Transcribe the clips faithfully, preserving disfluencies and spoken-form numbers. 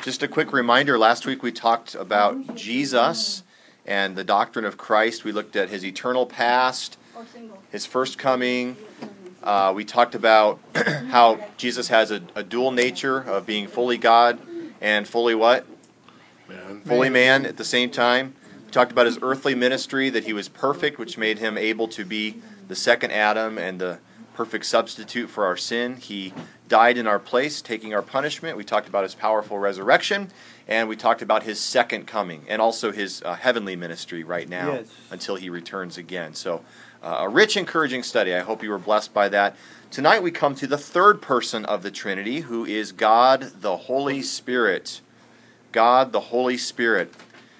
Just a quick reminder, last week we talked about Jesus and the doctrine of Christ. We looked at his eternal past, his first coming. Uh, we talked about how Jesus has a, a dual nature of being fully God and fully what? Man. Fully man at the same time. We talked about his earthly ministry, that he was perfect, which made him able to be the second Adam and the perfect substitute for our sin. He died in our place, taking our punishment. We talked about his powerful resurrection, and we talked about his second coming, and also his uh, heavenly ministry right now Yes. until he returns again. So uh, a rich, encouraging study. I hope you were blessed by that. Tonight we come to the third person of the Trinity, who is God the Holy Spirit. God the Holy Spirit.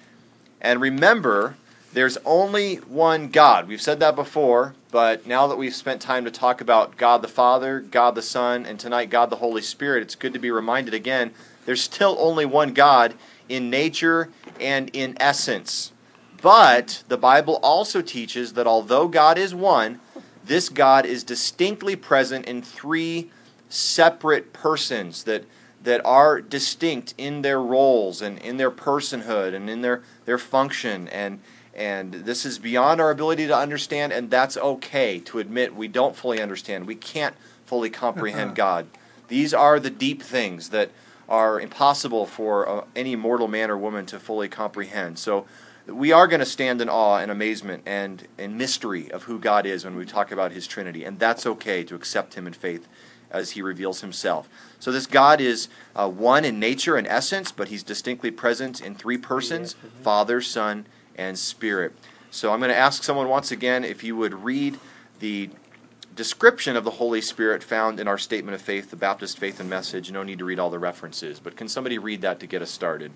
And remember, there's only one God. We've said that before, but now that we've spent time to talk about God the Father, God the Son, and tonight God the Holy Spirit, it's good to be reminded again, there's still only one God in nature and in essence. But the Bible also teaches that although God is one, this God is distinctly present in three separate persons that that are distinct in their roles and in their personhood and in their, their function. And And this is beyond our ability to understand, and that's okay to admit we don't fully understand. We can't fully comprehend God. These are the deep things that are impossible for uh, any mortal man or woman to fully comprehend. So we are going to stand in awe and amazement and in mystery of who God is when we talk about his Trinity, and that's okay to accept him in faith as he reveals himself. So this God is uh, one in nature and essence, but he's distinctly present in three persons, Father, Son, and Spirit. So I'm going to ask someone once again if you would read the description of the Holy Spirit found in our Statement of Faith, the Baptist Faith and Message. No need to read all the references, but can somebody read that to get us started?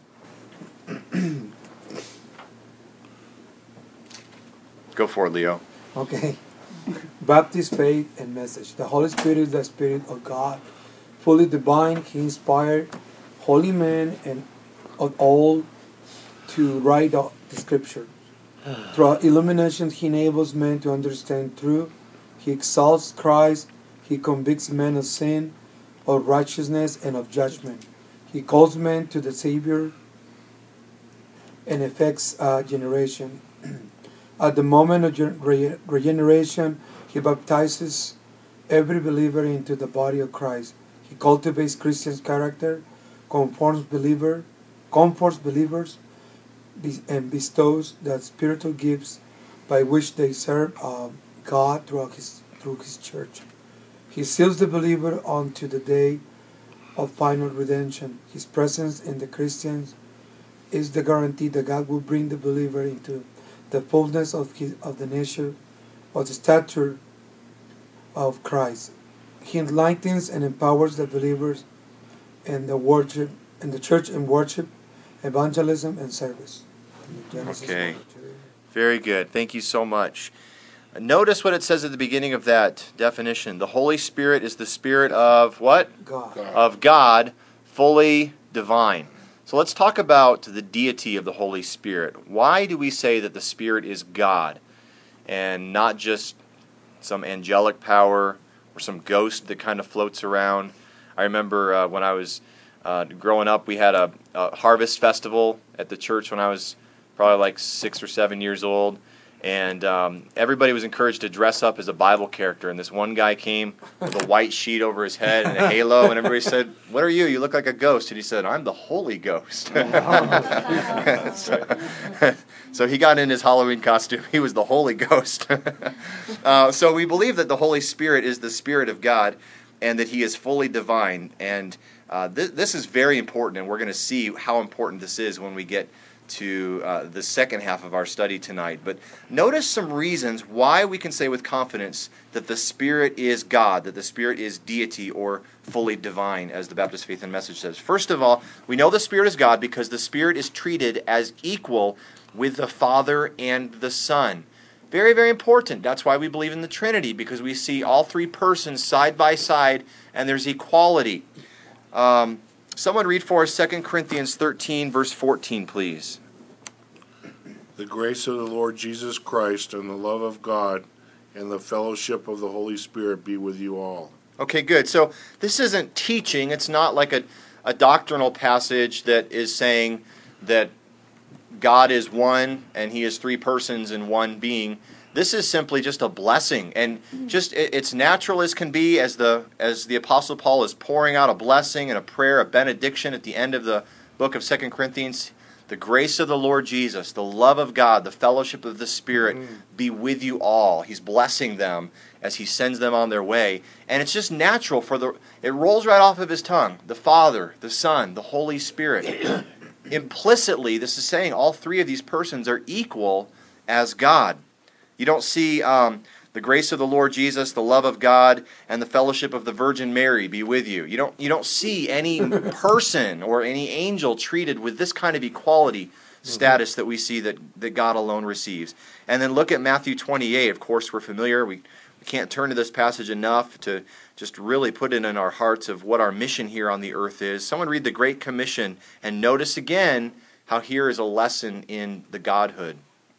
Go for it, Leo. Okay. Baptist Faith and Message. The Holy Spirit is the Spirit of God, fully divine. He inspired holy men and of all to write the Scripture. Through illumination, he enables men to understand truth. He exalts Christ. He convicts men of sin, of righteousness, and of judgment. He calls men to the Savior and effects uh, generation. At the moment of re- regeneration, he baptizes every believer into the body of Christ. He cultivates Christians' character, conforms believer, comforts believers, and bestows the spiritual gifts by which they serve uh, God through his through his church. He seals the believer unto the day of final redemption. His presence in the Christians is the guarantee that God will bring the believer into the fullness of his of the nature of the stature of Christ. He enlightens and empowers the believers in the worship in the church in worship, evangelism, and service. Okay. Very good. Thank you so much. Notice what it says at the beginning of that definition. The Holy Spirit is the Spirit of what? God. God. Of God, fully divine. So let's talk about the deity of the Holy Spirit. Why do we say that the Spirit is God and not just some angelic power or some ghost that kind of floats around? I remember uh, when I was uh, growing up, we had a, a harvest festival at the church when I was probably like six or seven years old, and um, everybody was encouraged to dress up as a Bible character, and this one guy came with a white sheet over his head and a halo, and everybody said, "What are you? You look like a ghost." And he said, "I'm the Holy Ghost." so, so he got in his Halloween costume. He was the Holy Ghost. uh, so we believe that the Holy Spirit is the Spirit of God and that he is fully divine, and uh, th- this is very important, and we're going to see how important this is when we get to uh, the second half of our study tonight. But notice some reasons why we can say with confidence that the Spirit is God, that the Spirit is deity or fully divine, as the Baptist Faith and Message says. First of all, we know the Spirit is God because the Spirit is treated as equal with the Father and the Son. Very, very important. That's why we believe in the Trinity, because we see all three persons side by side and there's equality. Um, Someone read for us Second Corinthians thirteen, verse fourteen, please. The grace of the Lord Jesus Christ and the love of God and the fellowship of the Holy Spirit be with you all. Okay, good. So this isn't teaching. It's not like a, a doctrinal passage that is saying that God is one and he is three persons in one being. This is simply just a blessing, and just it, it's natural as can be, as the as the Apostle Paul is pouring out a blessing and a prayer, a benediction at the end of the book of Second Corinthians. The grace of the Lord Jesus, the love of God, the fellowship of the Spirit mm. be with you all. He's blessing them as he sends them on their way. And it's just natural for the, it rolls right off of his tongue. The Father, the Son, the Holy Spirit. Implicitly, this is saying all three of these persons are equal as God. You don't see um, the grace of the Lord Jesus, the love of God, and the fellowship of the Virgin Mary be with you. You don't you don't see any person or any angel treated with this kind of equality status that we see that, that God alone receives. And then look at Matthew twenty-eight. Of course, we're familiar. We, we can't turn to this passage enough to just really put it in our hearts of what our mission here on the earth is. Someone read the Great Commission and notice again how here is a lesson in the Godhood.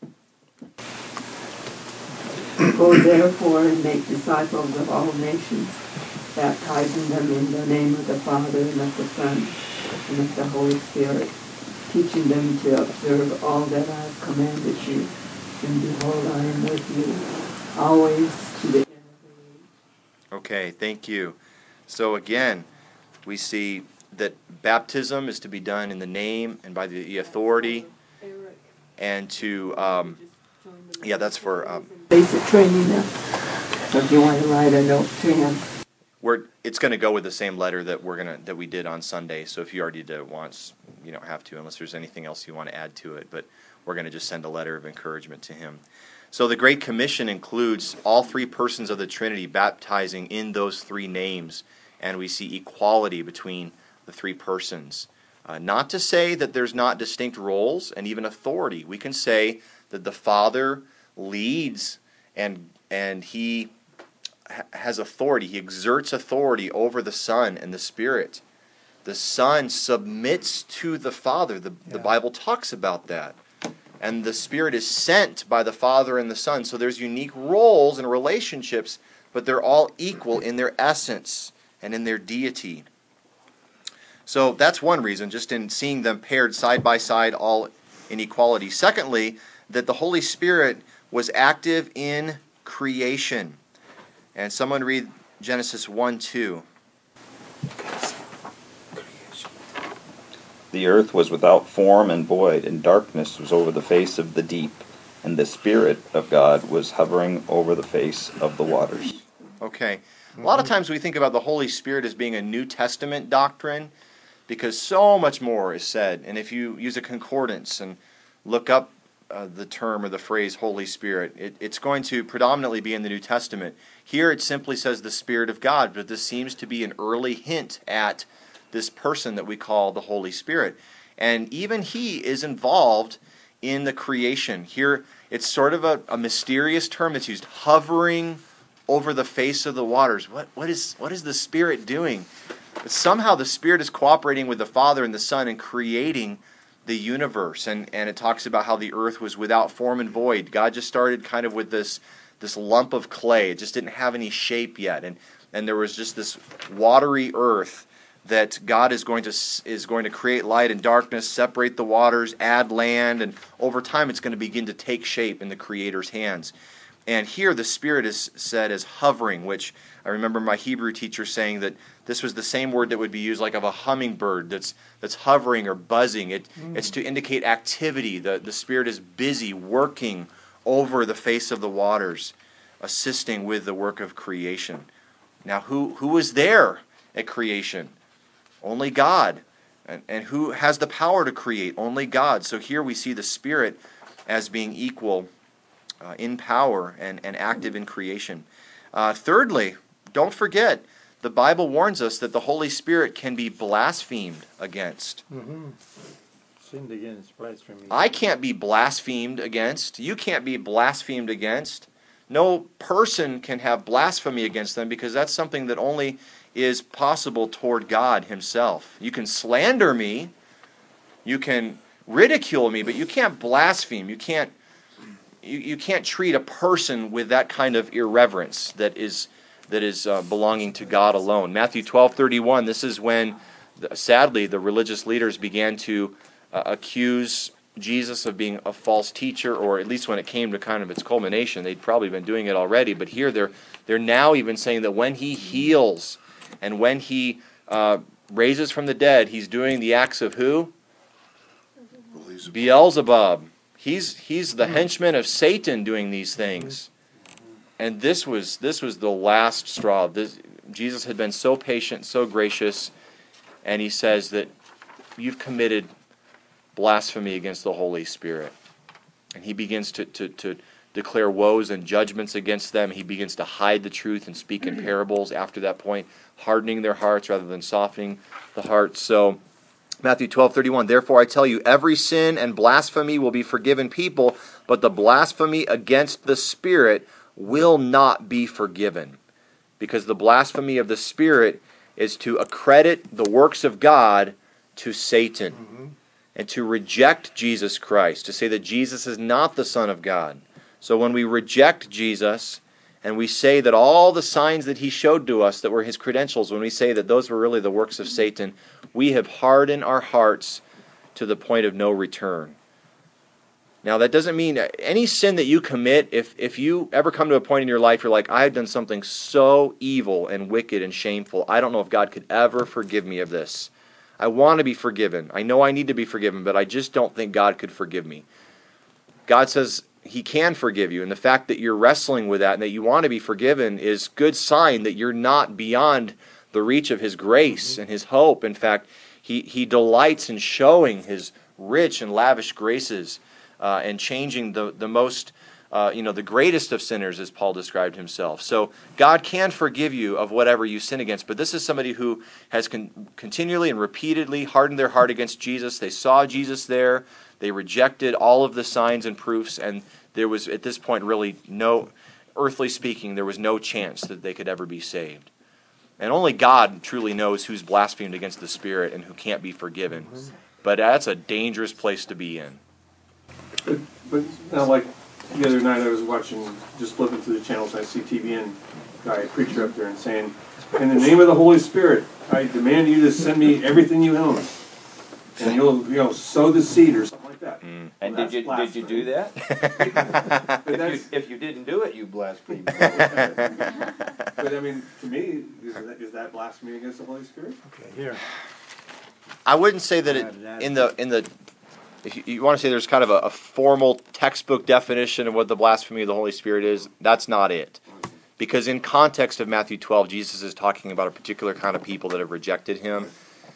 Go therefore and make disciples of all nations, baptizing them in the name of the Father and of the Son and of the Holy Spirit, teaching them to observe all that I have commanded you. And behold, I am with you always to the end of the age. Okay, thank you. So again, we see that baptism is to be done in the name and by the authority, and to... Um, Yeah, that's for... Um, basic training now. So if you want to write a note to him. We're, it's going to go with the same letter that we're gonna that we did on Sunday. So if you already did it once, you don't have to unless there's anything else you want to add to it. But we're going to just send a letter of encouragement to him. So the Great Commission includes all three persons of the Trinity baptizing in those three names. And we see equality between the three persons. Uh, not to say that there's not distinct roles and even authority. We can say that the Father leads and and he ha- has authority. He exerts authority over the Son and the Spirit. The Son submits to the Father. The, yeah. the Bible talks about that. And the Spirit is sent by the Father and the Son. So there's unique roles and relationships, but they're all equal in their essence and in their deity. So that's one reason, just in seeing them paired side by side, all in equality. Secondly, that the Holy Spirit was active in creation. And someone read Genesis one two. The earth was without form and void, and darkness was over the face of the deep, and the Spirit of God was hovering over the face of the waters. Okay. A lot of times we think about the Holy Spirit as being a New Testament doctrine, because so much more is said. And if you use a concordance and look up Uh, the term or the phrase Holy Spirit, It, it's going to predominantly be in the New Testament. Here it simply says the Spirit of God, but this seems to be an early hint at this person that we call the Holy Spirit. And even he is involved in the creation. Here it's sort of a, a mysterious term that's used, hovering over the face of the waters. What, what is what is the Spirit doing? But somehow the Spirit is cooperating with the Father and the Son in creating the universe, and, and it talks about how the earth was without form and void. God just started kind of with this this lump of clay. It just didn't have any shape yet, and and there was just this watery earth that God is going to is going to create light and darkness, separate the waters, add land, and over time it's going to begin to take shape in the Creator's hands. And here the Spirit is said as hovering, which I remember my Hebrew teacher saying that this was the same word that would be used like of a hummingbird that's that's hovering or buzzing. It, mm. It's to indicate activity. The, the Spirit is busy working over the face of the waters, assisting with the work of creation. Now, who who was there at creation? Only God. And, and who has the power to create? Only God. So here we see the Spirit as being equal uh, in power and, and active in creation. Uh, thirdly, don't forget, the Bible warns us that the Holy Spirit can be blasphemed against. Mm-hmm. Sinned against, blasphemy. I can't be blasphemed against. You can't be blasphemed against. No person can have blasphemy against them, because that's something that only is possible toward God himself. You can slander me, you can ridicule me, but you can't blaspheme. You can't you, you can't treat a person with that kind of irreverence that is that is uh, belonging to God alone. Matthew twelve thirty-one, this is when sadly, the religious leaders began to uh, accuse Jesus of being a false teacher, or at least when it came to kind of its culmination, they'd probably been doing it already. But here they're they're now even saying that when he heals and when he uh, raises from the dead, he's doing the acts of who? Beelzebub. He's he's the henchman of Satan doing these things. And this was this was the last straw. This, Jesus had been so patient, so gracious, and he says that you've committed blasphemy against the Holy Spirit. And he begins to, to, to declare woes and judgments against them. He begins to hide the truth and speak in parables after that point, hardening their hearts rather than softening the hearts. So, Matthew twelve thirty-one, therefore I tell you, every sin and blasphemy will be forgiven people, but the blasphemy against the Spirit will not be forgiven. Because the blasphemy of the Spirit is to accredit the works of God to Satan. Mm-hmm. And to reject Jesus Christ, to say that Jesus is not the Son of God. So when we reject Jesus and we say that all the signs that he showed to us that were his credentials, when we say that those were really the works of Satan, we have hardened our hearts to the point of no return. Now that doesn't mean any sin that you commit, if, if you ever come to a point in your life you're like, I've done something so evil and wicked and shameful, I don't know if God could ever forgive me of this. I want to be forgiven. I know I need to be forgiven, but I just don't think God could forgive me. God says he can forgive you, and the fact that you're wrestling with that and that you want to be forgiven is good sign that you're not beyond the reach of his grace mm-hmm. and his hope. In fact, he, he delights in showing his rich and lavish graces uh, and changing the, the most Uh, you know, the greatest of sinners, as Paul described himself. So God can forgive you of whatever you sin against, but this is somebody who has con- continually and repeatedly hardened their heart against Jesus. They saw Jesus there. They rejected all of the signs and proofs, and there was, at this point, really no, earthly speaking, there was no chance that they could ever be saved. And only God truly knows who's blasphemed against the Spirit and who can't be forgiven. But that's a dangerous place to be in. But, but now, like, the other night I was watching, just flipping through the channels, and I see T V N guy, a preacher up there, and saying, in the name of the Holy Spirit, I demand you to send me everything you own. And you'll, you know, sow the seed or something like that. Mm. Well, and did you did you do that? if, you, if you didn't do it, you blasphemed. But I mean, to me, is that, is that blasphemy against the Holy Spirit? Okay, here. I wouldn't say that it, in the in the if you, you want to say there's kind of a, a formal textbook definition of what the blasphemy of the Holy Spirit is, that's not it. Because in context of Matthew twelve, Jesus is talking about a particular kind of people that have rejected him.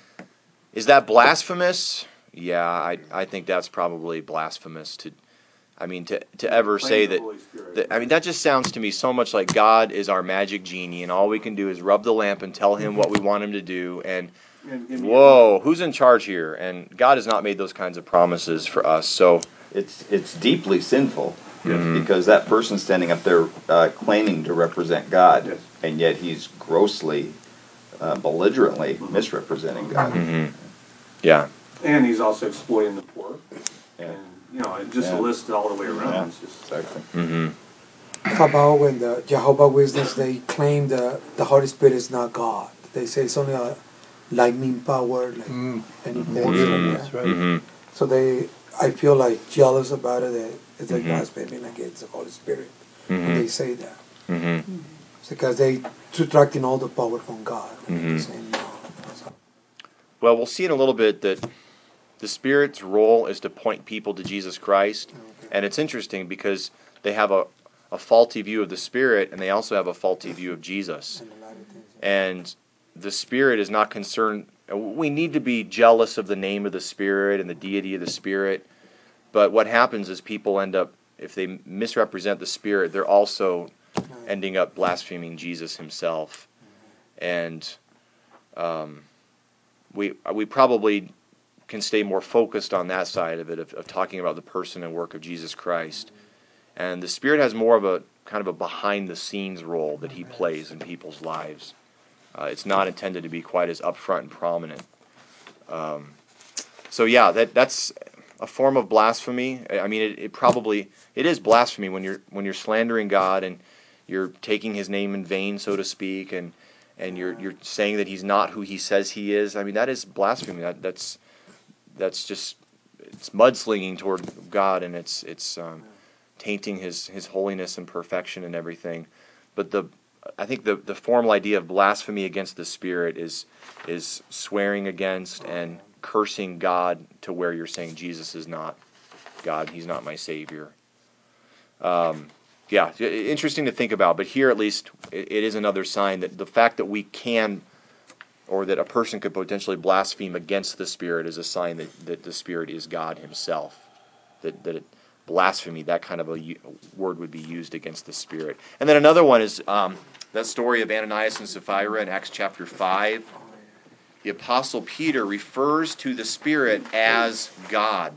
Is that blasphemous? Yeah, I I think that's probably blasphemous to, I mean, to, to ever say that, that, I mean, that just sounds to me so much like God is our magic genie and all we can do is rub the lamp and tell him what we want him to do and whoa, who's in charge here? And God has not made those kinds of promises for us. So it's it's deeply sinful mm-hmm. because that person's standing up there uh, claiming to represent God, yes. and yet he's grossly, uh, belligerently mm-hmm. misrepresenting God. Mm-hmm. Yeah, and he's also exploiting the poor. Yeah. And you know, just yeah. a list all the way around. Yeah. It's just, exactly. Mm-hmm. How about when the Jehovah Witnesses, they claim the, the Holy Spirit is not God? They say it's only a lightning power, like Mm. any Mm-hmm. force Mm-hmm. like that. That's right. Mm-hmm. So they, I feel like jealous about it. That it's like Mhm. blaspheming against the Holy Spirit. Mhm. When they say that, Mm-hmm. it's because they subtracting all the power from God. And Mhm. they're saying no. So, Well, we'll see in a little bit that the Spirit's role is to point people to Jesus Christ. okay. And it's interesting because they have a, a faulty view of the Spirit and they also have a faulty view of Jesus. And a lot of things. And the Spirit is not concerned. We need to be jealous of the name of the Spirit and the deity of the Spirit. But what happens is people end up, if they misrepresent the Spirit, they're also ending up blaspheming Jesus himself. And um, we we probably can stay more focused on that side of it, of, of talking about the person and work of Jesus Christ. And the Spirit has more of a kind of a behind-the-scenes role that he plays in people's lives. Uh, it's not intended to be quite as upfront and prominent. Um, so yeah, that that's a form of blasphemy. I mean, it, it probably it is blasphemy when you're when you're slandering God and you're taking his name in vain, so to speak, and and you're you're saying that he's not who he says he is. I mean, that is blasphemy. That that's that's just it's mudslinging toward God, and it's it's um, tainting his his holiness and perfection and everything. But the I think the the formal idea of blasphemy against the Spirit is is swearing against and cursing God to where you're saying Jesus is not God. He's not my Savior. Um, yeah, interesting to think about. But here, at least, it, it is another sign that the fact that we can, or that a person could potentially blaspheme against the Spirit, is a sign that, that the Spirit is God Himself. That that it, blasphemy, that kind of a u- word would be used against the Spirit. And then another one is um, that story of Ananias and Sapphira in Acts chapter five. The Apostle Peter refers to the Spirit as God.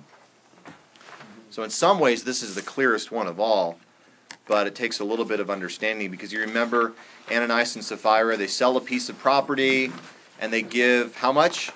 So in some ways, this is the clearest one of all, but it takes a little bit of understanding, because you remember Ananias and Sapphira, they sell a piece of property, and they give how much?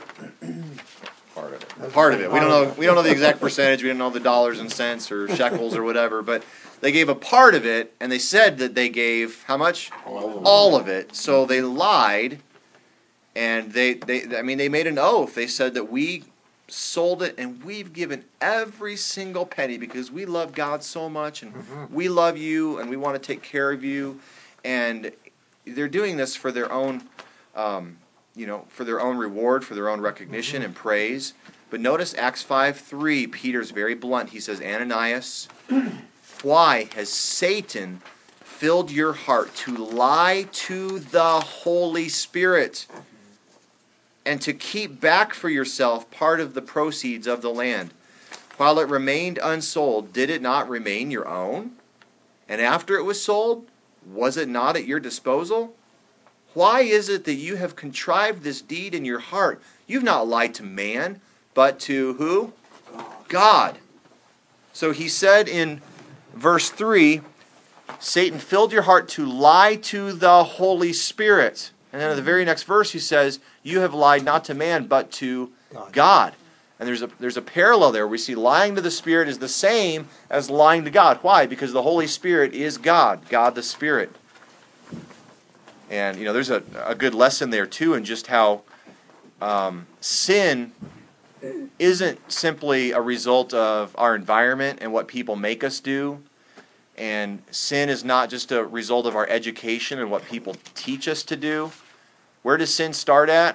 Part of it. Part of it. We don't know. We don't know the exact percentage. We don't know the dollars and cents or shekels or whatever. But they gave a part of it, and they said that they gave how much? All of it. All of it. So they lied, and they, they. I mean, they made an oath. They said that we sold it, and we've given every single penny because we love God so much, and mm-hmm. we love you, and we want to take care of you. And they're doing this for their own. Um, you know, for their own reward, for their own recognition mm-hmm. and praise. But notice Acts five three, Peter's very blunt. He says, Ananias, why has Satan filled your heart to lie to the Holy Spirit and to keep back for yourself part of the proceeds of the land? While it remained unsold, did it not remain your own? And after it was sold, was it not at your disposal? Why is it that you have contrived this deed in your heart? You've not lied to man, but to who? God. So he said in verse three, Satan filled your heart to lie to the Holy Spirit. And then in the very next verse he says, you have lied not to man, but to God. And there's a there's a parallel there. We see lying to the Spirit is the same as lying to God. Why? Because the Holy Spirit is God, God the Spirit. And, you know, there's a, a good lesson there, too, in just how um, sin isn't simply a result of our environment and what people make us do. And sin is not just a result of our education and what people teach us to do. Where does sin start at?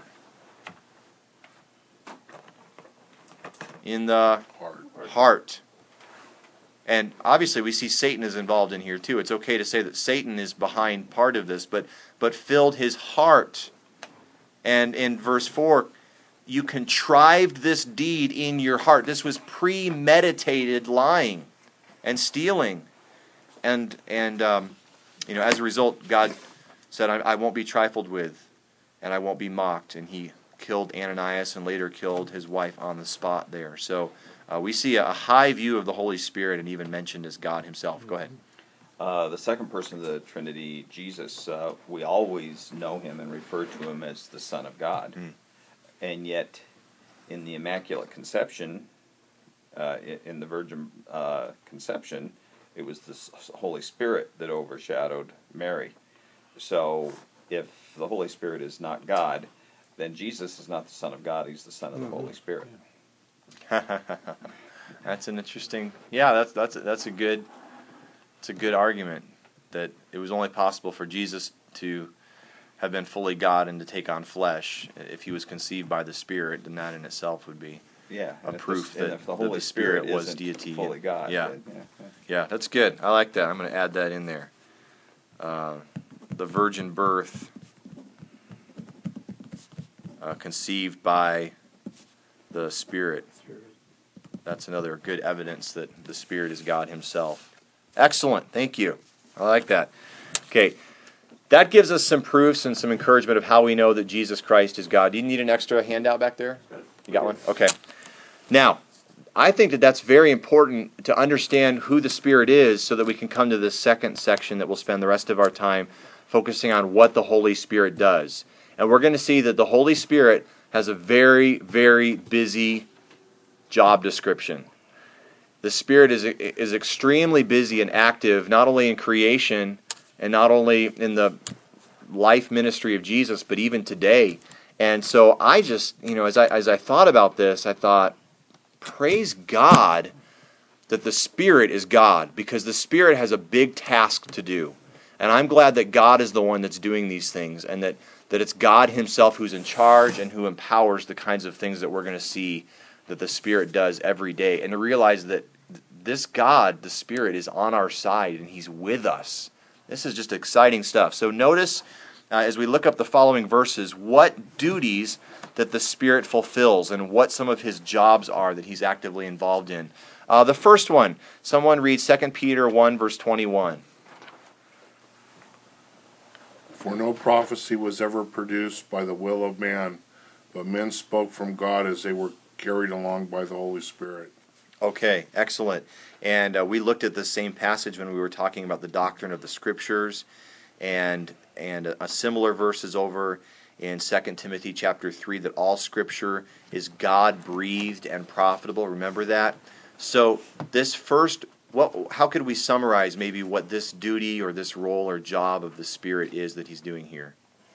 In the Heart. heart. And obviously we see Satan is involved in here too. It's okay to say that Satan is behind part of this, but but filled his heart. And in verse four, you contrived this deed in your heart. This was premeditated lying and stealing. And and um, you know, as a result, God said, I, I won't be trifled with, and I won't be mocked. And he killed Ananias and later killed his wife on the spot there. So Uh, we see a high view of the Holy Spirit and even mentioned as God Himself. Go ahead. Uh, the second person of the Trinity, Jesus, uh, we always know Him and refer to Him as the Son of God. Mm. And yet, in the Immaculate Conception, uh, in the Virgin uh, Conception, it was the Holy Spirit that overshadowed Mary. So, if the Holy Spirit is not God, then Jesus is not the Son of God, He's the Son of the Holy Spirit. That's an interesting. Yeah, that's that's that's a good. It's a good argument that it was only possible for Jesus to have been fully God and to take on flesh. If He was conceived by the Spirit, then that in itself would be yeah a proof the, that, if the, that Holy the Spirit, Spirit was deity. Fully God. Yeah. Then, yeah, yeah, yeah, that's good. I like that. I'm going to add that in there. Uh, the virgin birth, uh, conceived by the Spirit. That's another good evidence that the Spirit is God Himself. Excellent. Thank you. I like that. Okay. That gives us some proofs and some encouragement of how we know that Jesus Christ is God. Do you need an extra handout back there? You got one? Okay. Now, I think that that's very important to understand who the Spirit is so that we can come to the second section that we'll spend the rest of our time focusing on what the Holy Spirit does. And we're going to see that the Holy Spirit has a very, very busy job description. The Spirit is is extremely busy and active, not only in creation and not only in the life ministry of Jesus, but even today. And so I just, you know, as I as I thought about this, I thought, praise God that the Spirit is God, because the Spirit has a big task to do. And I'm glad that God is the one that's doing these things, and that, that it's God himself who's in charge and who empowers the kinds of things that we're going to see that the Spirit does every day. And to realize that this God, the Spirit, is on our side and he's with us. This is just exciting stuff. So notice, uh, as we look up the following verses, what duties that the Spirit fulfills and what some of his jobs are that he's actively involved in. Uh, the first one, someone read Second Peter one, verse twenty-one. For no prophecy was ever produced by the will of man, but men spoke from God as they were carried along by the Holy Spirit. Okay, excellent. And uh, we looked at the same passage when we were talking about the doctrine of the Scriptures, and and a, a similar verse is over in Second Timothy chapter three, that all Scripture is God-breathed and profitable. Remember that? So this first, what, how could we summarize maybe what this duty or this role or job of the Spirit is that he's doing here?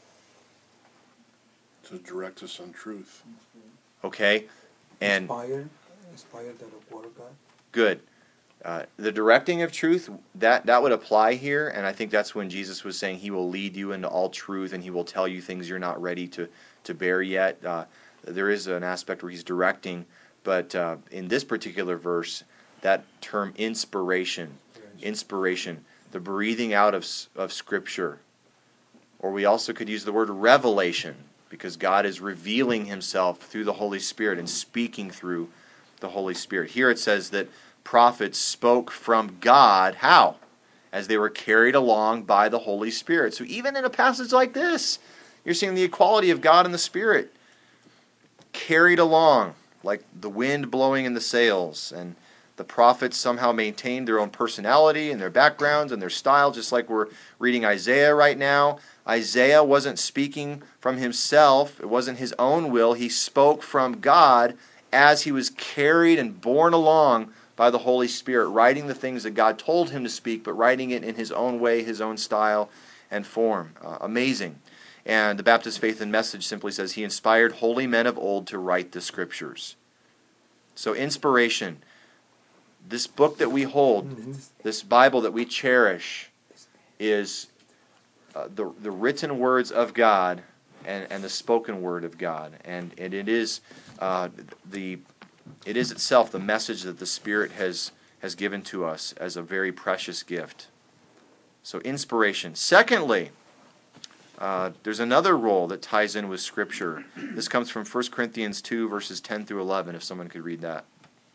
To direct us on truth. Okay, and Inspire, inspire the word of God. good. Uh, the directing of truth, that, that would apply here, and I think that's when Jesus was saying he will lead you into all truth and he will tell you things you're not ready to, to bear yet. Uh, there is an aspect where he's directing, but uh, in this particular verse, that term inspiration, inspiration, the breathing out of, of Scripture, or we also could use the word revelation, because God is revealing himself through the Holy Spirit and speaking through the Holy Spirit. Here it says that prophets spoke from God, how? As they were carried along by the Holy Spirit. So even in a passage like this, you're seeing the equality of God and the Spirit. Carried along, like the wind blowing in the sails. And the prophets somehow maintained their own personality and their backgrounds and their style, just like we're reading Isaiah right now. Isaiah wasn't speaking from himself. It wasn't his own will. He spoke from God as he was carried and borne along by the Holy Spirit, writing the things that God told him to speak, but writing it in his own way, his own style and form. Uh, amazing. And the Baptist Faith and Message simply says, he inspired holy men of old to write the Scriptures. So inspiration, this book that we hold, this Bible that we cherish, is uh, the, the written words of God and, and the spoken word of God. And, and it is uh, the it is itself the message that the Spirit has, has given to us as a very precious gift. So inspiration. Secondly, uh, there's another role that ties in with Scripture. This comes from First Corinthians two, verses ten through eleven, if someone could read that.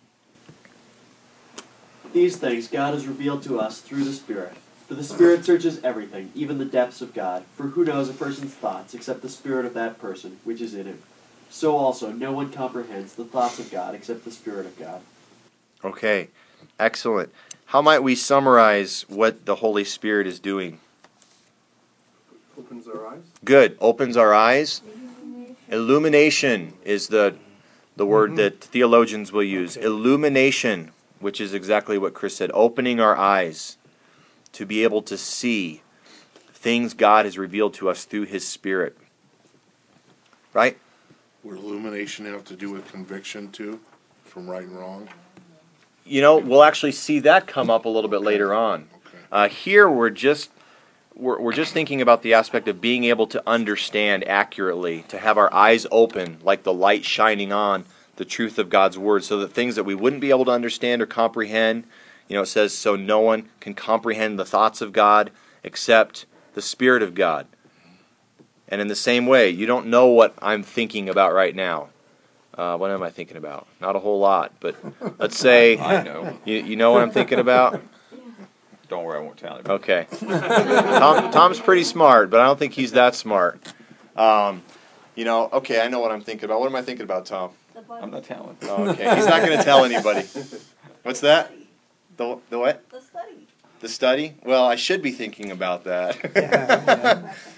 These things God has revealed to us through the Spirit. For the Spirit searches everything, even the depths of God. For who knows a person's thoughts except the spirit of that person which is in him? So also no one comprehends the thoughts of God except the Spirit of God. Okay, excellent. How might we summarize what the Holy Spirit is doing? Opens our eyes. Good. Opens our eyes. Illumination is the the word Mm-hmm. that theologians will use. Okay. Illumination, which is exactly what Chris said. Opening our eyes to be able to see things God has revealed to us through His Spirit. Right? Would illumination have to do with conviction too, from right and wrong? You know, we'll actually see that come up a little bit later on. Okay. Uh, here we're just we're, we're just thinking about the aspect of being able to understand accurately, to have our eyes open like the light shining on the truth of God's Word, so that things that we wouldn't be able to understand or comprehend, you know, it says, so no one can comprehend the thoughts of God except the Spirit of God. And in the same way, you don't know what I'm thinking about right now. Uh, what am I thinking about? Not a whole lot, but let's say I know. you, you know what I'm thinking about? Don't worry, I won't tell you. Okay. Tom, Tom's pretty smart, but I don't think he's that smart. Um, you know, okay, I know what I'm thinking about. What am I thinking about, Tom? I'm not telling. Oh, okay, he's not going to tell anybody. What's that? The, the what? The study. The study? Well, I should be thinking about that. Yeah,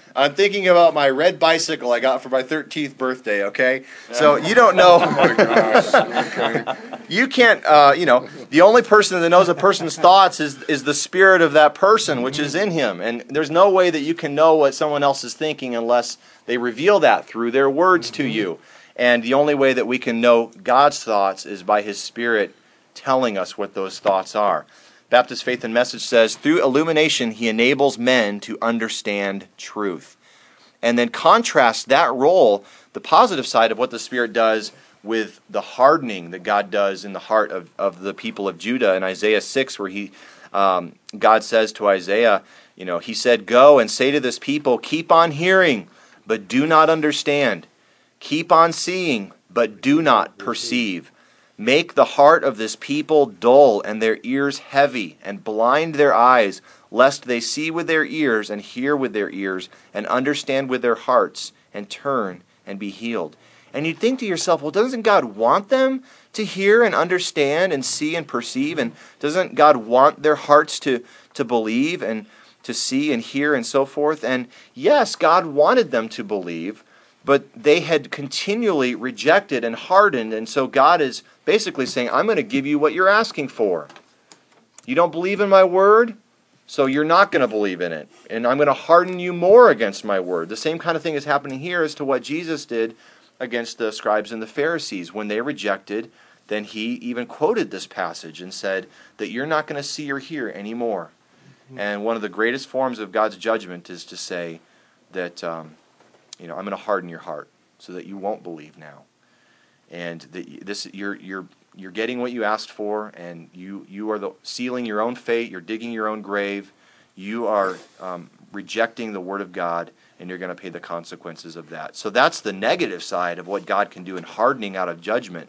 I'm thinking about my red bicycle I got for my thirteenth birthday, okay? So you don't know. Oh my gosh. Okay. You can't, uh, you know, the only person that knows a person's thoughts is, is the spirit of that person, which is in him. And there's no way that you can know what someone else is thinking unless they reveal that through their words to you. And the only way that we can know God's thoughts is by His Spirit telling us what those thoughts are. Baptist Faith and Message says, through illumination, He enables men to understand truth. And then contrast that role, the positive side of what the Spirit does, with the hardening that God does in the heart of, of the people of Judah in Isaiah six, where he, um, God says to Isaiah, you know, He said, go and say to this people, keep on hearing, but do not understand. Keep on seeing, but do not perceive. Make the heart of this people dull and their ears heavy, and blind their eyes, lest they see with their ears and hear with their ears and understand with their hearts and turn and be healed. And you'd think to yourself, well, doesn't God want them to hear and understand and see and perceive? And doesn't God want their hearts to, to believe and to see and hear and so forth? And yes, God wanted them to believe, but they had continually rejected and hardened. And so God is basically saying, I'm going to give you what you're asking for. You don't believe in my word, so you're not going to believe in it. And I'm going to harden you more against my word. The same kind of thing is happening here as to what Jesus did against the scribes and the Pharisees. When they rejected, then He even quoted this passage and said that you're not going to see or hear anymore. And one of the greatest forms of God's judgment is to say that, um, you know, I'm going to harden your heart so that you won't believe now. And that this, you're you're you're getting what you asked for, and you you are the, sealing your own fate. You're digging your own grave. You are um, rejecting the Word of God, and you're going to pay the consequences of that. So that's the negative side of what God can do in hardening out of judgment.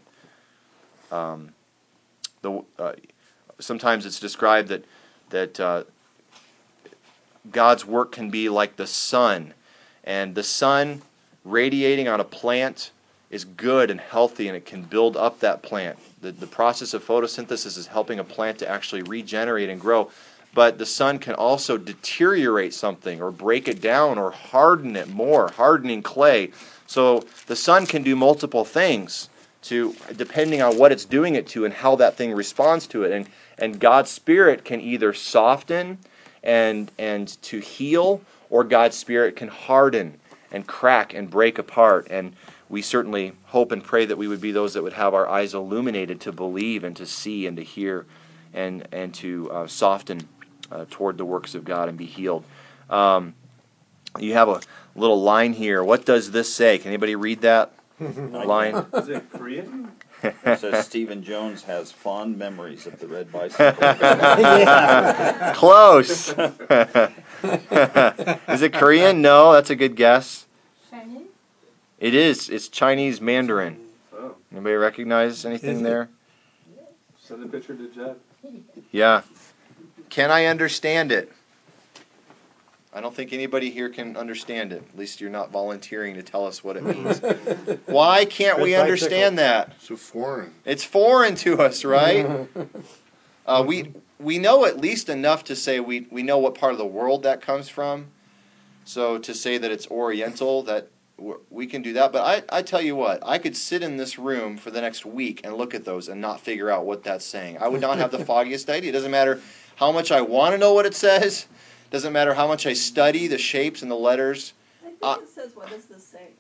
Um, the uh, sometimes it's described that that uh, God's work can be like the sun, and the sun radiating on a plant is good and healthy, and it can build up that plant. The, the process of photosynthesis is helping a plant to actually regenerate and grow. But the sun can also deteriorate something or break it down or harden it more, hardening clay. So the sun can do multiple things to depending on what it's doing it to and how that thing responds to it. And and God's Spirit can either soften and and to heal, or God's Spirit can harden and crack and break apart. And we certainly hope and pray that we would be those that would have our eyes illuminated to believe and to see and to hear and, and to uh, soften uh, toward the works of God and be healed. Um, you have a little line here. What does this say? Can anybody read that line? Is it Korean? It says Stephen Jones has fond memories of the red bicycle. Close. Is it Korean? No, that's a good guess. Chinese? It is. It's Chinese Mandarin. Oh, Anybody recognize anything Is it? there? send a picture to Jed. Yeah. Can I understand it? I don't think anybody here can understand it. At least you're not volunteering to tell us what it means. Why can't we understand that? It's a foreign. It's foreign to us, right? Uh, we we know at least enough to say we, we know what part of the world that comes from. So to say that it's Oriental, that w- we can do that. But I, I tell you what, I could sit in this room for the next week and look at those and not figure out what that's saying. I would not have the foggiest idea. It doesn't matter how much I want to know what it says. Doesn't matter how much I study the shapes and the letters. I think Uh, it says, what does this say?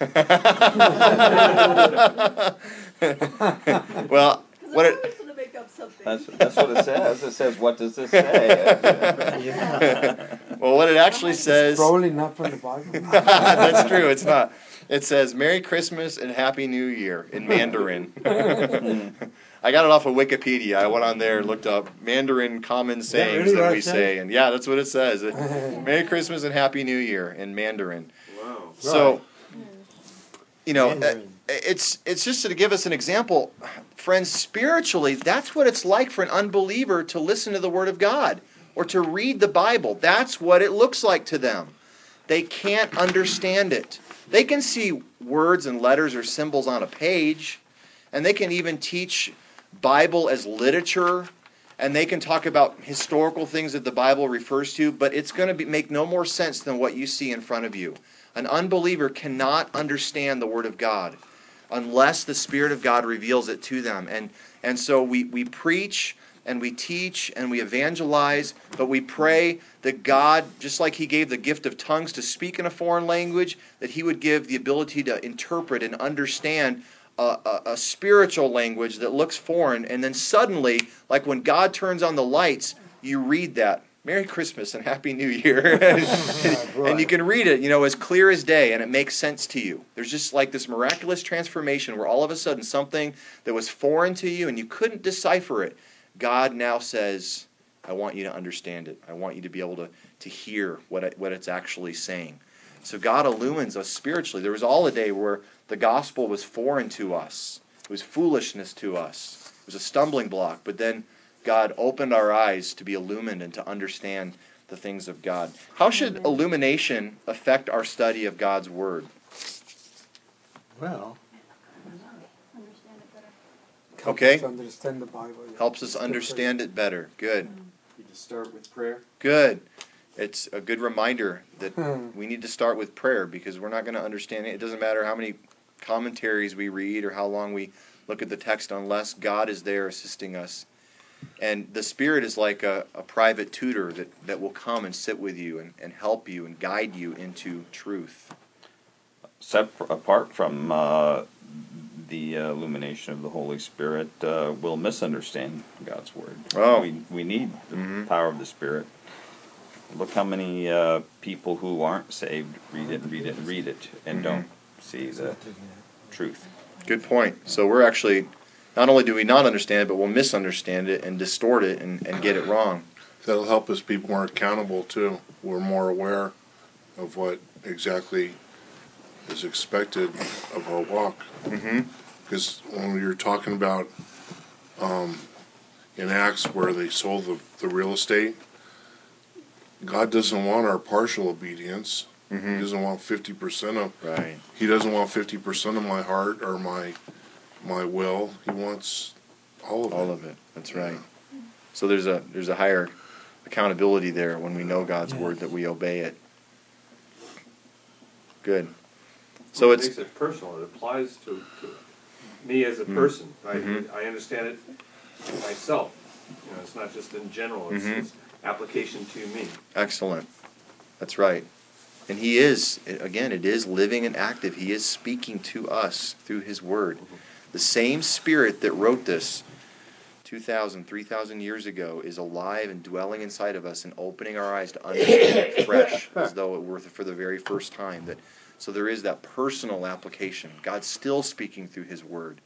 Well, Because what I'm it, always going to make up something. That's, that's what it says. It says, what does this say? well, what it actually says. Probably not from the Bible. That's true. It's not. It says Merry Christmas and Happy New Year in Mandarin. I got it off of Wikipedia. I went on there and looked up Mandarin common sayings really that what we it says? say, and yeah, that's what it says. It- Merry Christmas and Happy New Year in Mandarin. Wow. So, you know, uh, Mandarin. it's it's just to give us an example, friends. Spiritually, that's what it's like for an unbeliever to listen to the Word of God or to read the Bible. That's what it looks like to them. They can't understand it. They can see words and letters or symbols on a page, and they can even teach Bible as literature and they can talk about historical things that the Bible refers to, but it's going to be, make no more sense than what you see in front of you. An unbeliever cannot understand the Word of God unless the Spirit of God reveals it to them. And, and so we, we preach and we teach and we evangelize, but we pray that God, just like He gave the gift of tongues to speak in a foreign language, that He would give the ability to interpret and understand a, a, a spiritual language that looks foreign, and then suddenly, like when God turns on the lights, you read that. Merry Christmas and Happy New Year. And you can read it, you know, as clear as day, and it makes sense to you. There's just like this miraculous transformation where all of a sudden something that was foreign to you and you couldn't decipher it, God now says, I want you to understand it. I want you to be able to, to hear what it, what it's actually saying. So God illumines us spiritually. There was all a day where the gospel was foreign to us. It was foolishness to us. It was a stumbling block. But then God opened our eyes to be illumined and to understand the things of God. How should illumination affect our study of God's Word? Well, Okay. Help us understand the Bible. Yeah. Helps us understand it better. Good. You just start with prayer. Good. It's a good reminder that we need to start with prayer, because we're not going to understand it. It doesn't matter how many commentaries we read or how long we look at the text unless God is there assisting us. And the Spirit is like a, a private tutor that, that will come and sit with you and, and help you and guide you into truth. Sep- apart from uh, the uh, illumination of the Holy Spirit, uh, we'll misunderstand God's Word. Oh. We, we need the Mm-hmm. power of the Spirit. Look how many uh, people who aren't saved read it and read it and read it and Mm-hmm. don't see the truth. Good point. So we're actually, not only do we not understand it, but we'll misunderstand it and distort it and, and get it wrong. That'll help us be more accountable too. We're more aware of what exactly is expected of our walk. Mm-hmm. Because when you're talking about um, in Acts where they sold the, the real estate, God doesn't want our partial obedience. Mm-hmm. He doesn't want fifty percent of. Right. He doesn't want fifty percent of my heart or my my will. He wants all of it. All of it. That's right. So there's a there's a higher accountability there when we know God's Yeah. Word, that we obey it. Good. So Well, it it's makes it personal. It applies to, to me as a Mm. person. I, Mhm. I understand it myself. You know, it's not just in general. It's, Mhm. it's application to me. excellent. That's right. And He is, again, it is living and active. He is speaking to us through His Word. The same Spirit that wrote this two thousand, three thousand years ago is alive and dwelling inside of us and opening our eyes to understand it fresh, as though it were for the very first time. That So there is that personal application. God's still speaking through His Word.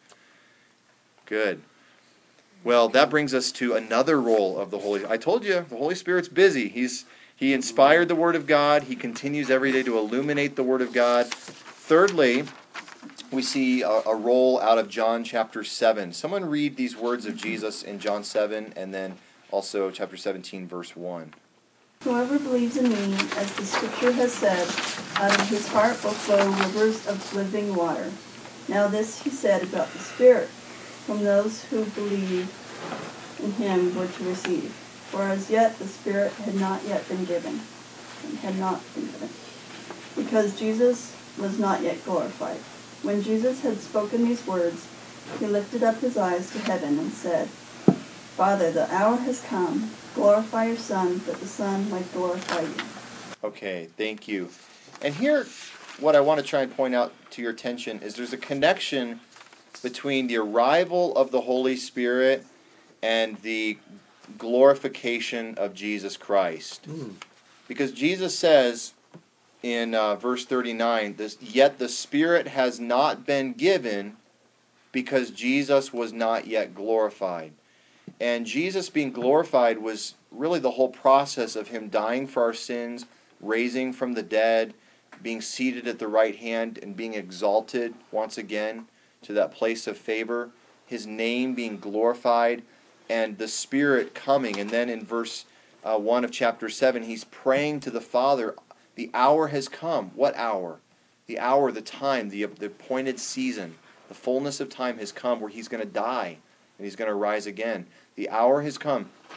Good. Well, that brings us to another role of the Holy. I told you, the Holy Spirit's busy. He's He inspired the Word of God. He continues every day to illuminate the Word of God. Thirdly, we see a, a role out of John chapter seven. Someone read these words of Jesus in John seven, and then also chapter seventeen, verse one. Whoever believes in me, as the scripture has said, out of his heart will flow rivers of living water. Now this he said about the Spirit, whom those who believe in him were to receive. For as yet the Spirit had not yet been given, and had not been given, because Jesus was not yet glorified. When Jesus had spoken these words, he lifted up his eyes to heaven and said, Father, the hour has come. Glorify your Son, that the Son might glorify you. Okay, thank you. And here, what I want to try and point out to your attention is there's a connection between the arrival of the Holy Spirit and the glorification of Jesus Christ. Mm. Because Jesus says in uh, verse thirty-nine, this, yet the Spirit has not been given because Jesus was not yet glorified. And Jesus being glorified was really the whole process of Him dying for our sins, raising from the dead, being seated at the right hand, and being exalted once again to that place of favor, His name being glorified, and the Spirit coming. And then in verse uh, one of chapter seven, He's praying to the Father, the hour has come. What hour? The hour, the time, the, the appointed season, the fullness of time has come where He's going to die and He's going to rise again. The hour has come.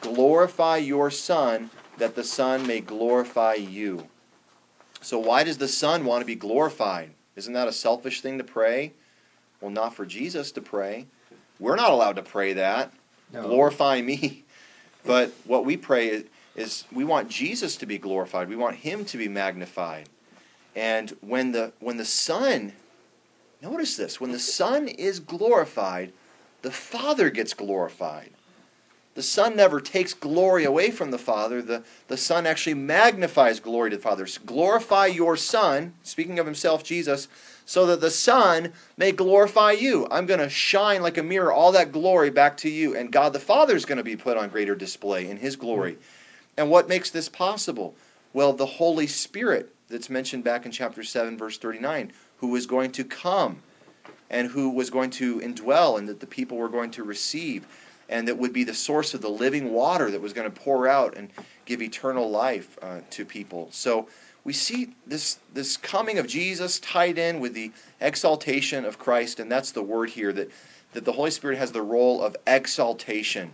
glorify your Son, that the Son may glorify you. So why does the Son want to be glorified? Isn't that a selfish thing to pray? Well, not for Jesus to pray. We're not allowed to pray that. No. Glorify me. But what we pray is, is we want Jesus to be glorified. We want him to be magnified. And when the when the Son, notice this, when the Son is glorified, the Father gets glorified. The Son never takes glory away from the Father. The, the Son actually magnifies glory to the Father. Glorify your Son, speaking of himself, Jesus, so that the Son may glorify you. I'm going to shine like a mirror all that glory back to you. And God the Father is going to be put on greater display in his glory. And what makes this possible? Well, the Holy Spirit that's mentioned back in chapter seven, verse thirty-nine, who is going to come and who was going to indwell and that the people were going to receive, and that would be the source of the living water that was going to pour out and give eternal life uh, to people. So we see this this coming of Jesus tied in with the exaltation of Christ, and that's the word here, that, that the Holy Spirit has the role of exaltation.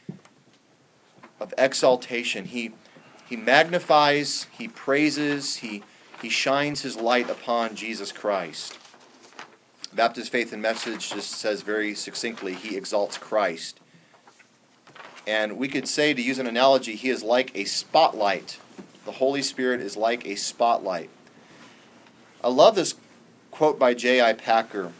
Of exaltation. He he magnifies, he praises, he, he shines his light upon Jesus Christ. Baptist Faith and Message just says very succinctly, he exalts Christ. And we could say, to use an analogy, he is like a spotlight. The Holy Spirit is like a spotlight. I love this quote by J I Packer.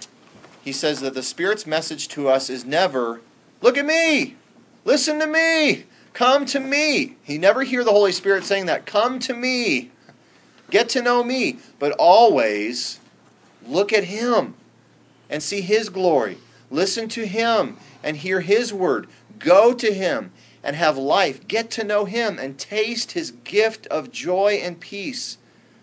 He says that the Spirit's message to us is never, look at me, listen to me, come to me. You never hear the Holy Spirit saying that, come to me, get to know me, but always look at him and see his glory. Listen to him and hear his word. Go to him and have life. Get to know him and taste his gift of joy and peace.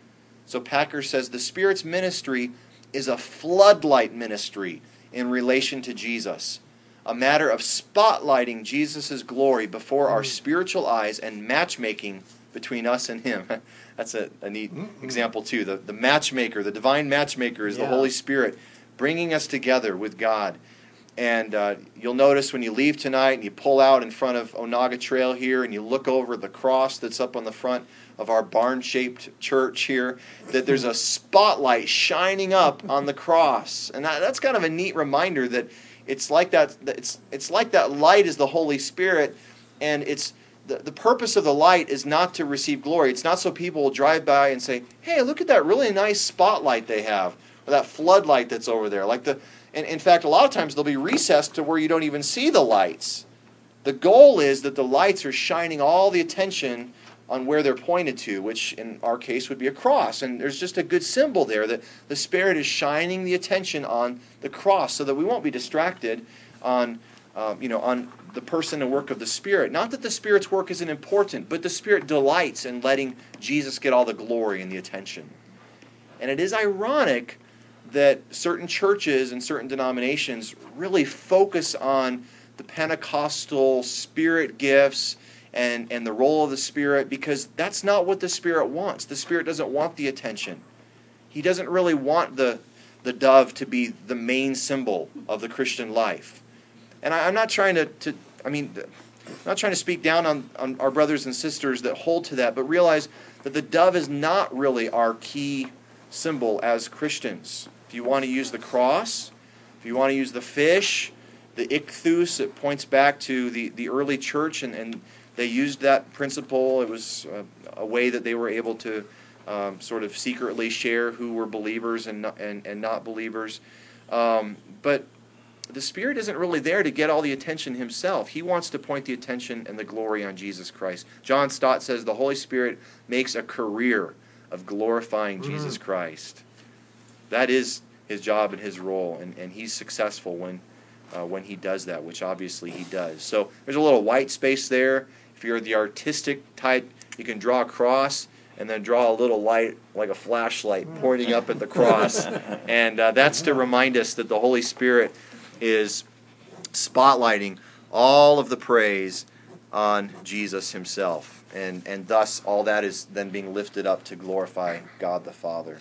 So Packer says the Spirit's ministry is a floodlight ministry in relation to Jesus. A matter of spotlighting Jesus' glory before our spiritual eyes and matchmaking between us and him. That's a, a neat mm-hmm. example too. The, the matchmaker, the divine matchmaker is yeah. the Holy Spirit bringing us together with God. And uh, you'll notice when you leave tonight and you pull out in front of Onaga Trail here and you look over the cross that's up on the front of our barn-shaped church here, that there's a spotlight shining up on the cross. And that, that's kind of a neat reminder that it's like that it's it's like that light is the Holy Spirit, and it's the, the purpose of the light is not to receive glory. It's not so people will drive by and say, hey, look at that really nice spotlight they have, or that floodlight that's over there. Like the And in fact, a lot of times they'll be recessed to where you don't even see the lights. The goal is that the lights are shining all the attention on where they're pointed to, which in our case would be a cross. And there's just a good symbol there that the Spirit is shining the attention on the cross so that we won't be distracted on, uh, you know, on the person and work of the Spirit. Not that the Spirit's work isn't important, but the Spirit delights in letting Jesus get all the glory and the attention. And it is ironic that certain churches and certain denominations really focus on the Pentecostal Spirit gifts and, and the role of the Spirit, because that's not what the Spirit wants. The Spirit doesn't want the attention. He doesn't really want the, the dove to be the main symbol of the Christian life. And I, I'm not trying to, to I mean, I'm not trying to speak down on, on our brothers and sisters that hold to that, but realize that the dove is not really our key symbol as Christians. If you want to use the cross, if you want to use the fish, the ichthus, it points back to the, the early church, and, and they used that principle. It was a, a way that they were able to um, sort of secretly share who were believers and not, and, and not believers. Um, but the Spirit isn't really there to get all the attention himself. He wants to point the attention and the glory on Jesus Christ. John Stott says the Holy Spirit makes a career of glorifying mm-hmm. Jesus Christ. That is his job and his role, and, and he's successful when uh, when he does that, which obviously he does. So there's a little white space there. If you're the artistic type, you can draw a cross and then draw a little light, like a flashlight, pointing up at the cross. And uh, that's to remind us that the Holy Spirit is spotlighting all of the praise on Jesus himself. And, and thus all that is then being lifted up to glorify God the Father.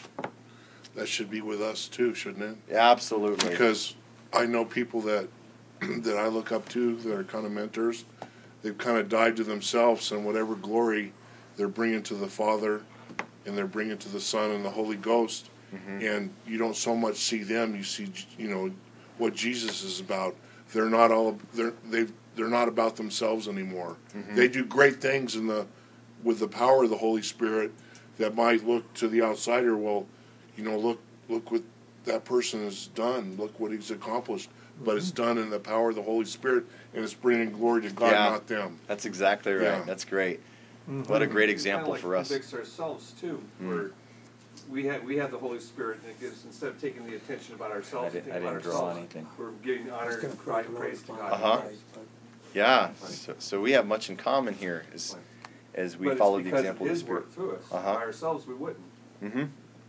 That should be with us too, shouldn't it? Absolutely. Because I know people that that I look up to that are kind of mentors, they've kind of died to themselves, and whatever glory they're bringing to the Father and they're bringing to the Son and the Holy Ghost. Mm-hmm. And you don't so much see them, you see, you know, what Jesus is about. They're not all they're they they're not about themselves anymore. Mm-hmm. They do great things in the with the power of the Holy Spirit that might look to the outsider, well, you know, look look what that person has done. Look what he's accomplished. Mm-hmm. But it's done in the power of the Holy Spirit, and it's bringing glory to God, yeah, not them. That's exactly right. Yeah. That's great. Mm-hmm. What a great example like for us. Convicts ourselves too, mm. where we have we have the Holy Spirit, and it gives, instead of taking the attention about ourselves, I, did, think I didn't about draw ourselves. anything. We're giving honor and pride and praise to God. Uh-huh. Yeah. So, so we have much in common here as as we but follow it's the example of of the His Spirit. work through us. Uh-huh. By ourselves, we wouldn't. Mm-hmm.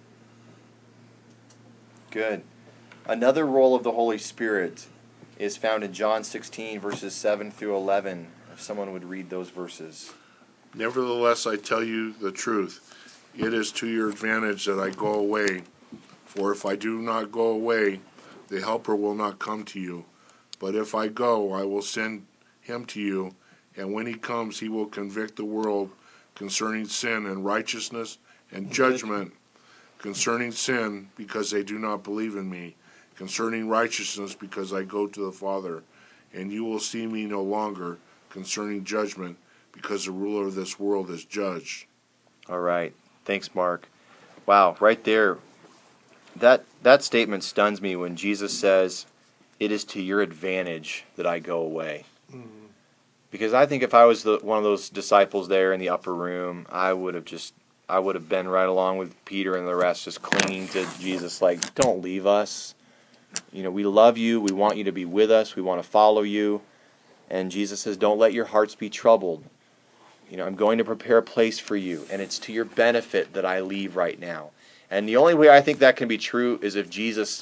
Good. Another role of the Holy Spirit is found in John sixteen, verses seven through eleven. If someone would read those verses. Nevertheless, I tell you the truth. It is to your advantage that I go away. For if I do not go away, the Helper will not come to you. But if I go, I will send him to you. And when he comes, he will convict the world concerning sin and righteousness and judgment. Concerning sin, because they do not believe in me. Concerning righteousness, because I go to the Father. And you will see me no longer. Concerning judgment, because the ruler of this world is judged. All right. Thanks, Mark. Wow, right there. That that statement stuns me when Jesus says, "It is to your advantage that I go away." Mm-hmm. Because I think if I was the, one of those disciples there in the upper room, I would have just, I would have been right along with Peter and the rest, just clinging to Jesus, like, "Don't leave us. You know, we love you. We want you to be with us. We want to follow you." And Jesus says, "Don't let your hearts be troubled. You know, I'm going to prepare a place for you, and it's to your benefit that I leave right now." And the only way I think that can be true is if Jesus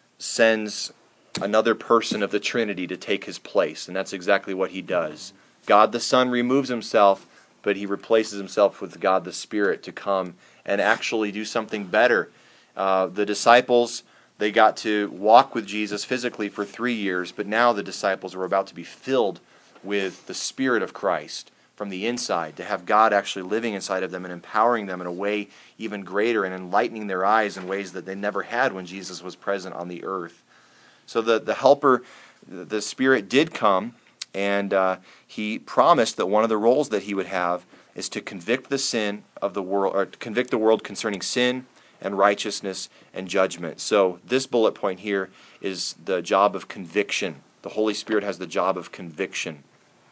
sends another person of the Trinity to take his place, and that's exactly what he does. God the Son removes himself, but he replaces himself with God the Spirit to come and actually do something better. Uh, the disciples, they got to walk with Jesus physically for three years, but now the disciples were about to be filled with the Spirit of Christ from the inside, to have God actually living inside of them and empowering them in a way even greater and enlightening their eyes in ways that they never had when Jesus was present on the earth. So the, the Helper, the Spirit did come, and uh, he promised that one of the roles that he would have is to convict the sin of the world, or to convict the world concerning sin and righteousness and judgment. So this bullet point here is the job of conviction. The Holy Spirit has the job of conviction.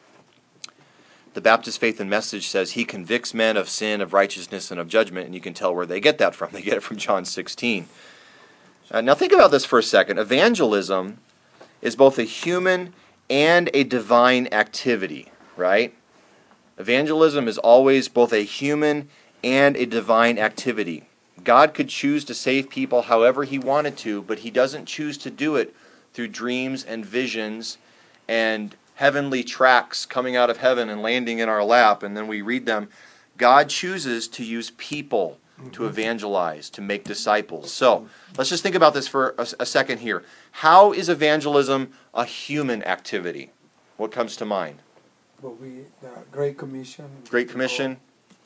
The Baptist Faith and Message says he convicts men of sin, of righteousness, and of judgment, and you can tell where they get that from. They get it from John sixteen. Uh, now think about this for a second. Evangelism is both a human and a divine activity, right? Evangelism is always both a human and a divine activity. God could choose to save people however he wanted to, but he doesn't choose to do it through dreams and visions and heavenly tracts coming out of heaven and landing in our lap, and then we read them. God chooses to use people to evangelize, to make disciples. So let's just think about this for a, a second here. How is evangelism a human activity? What comes to mind? Well, we the Great Commission. Great Commission.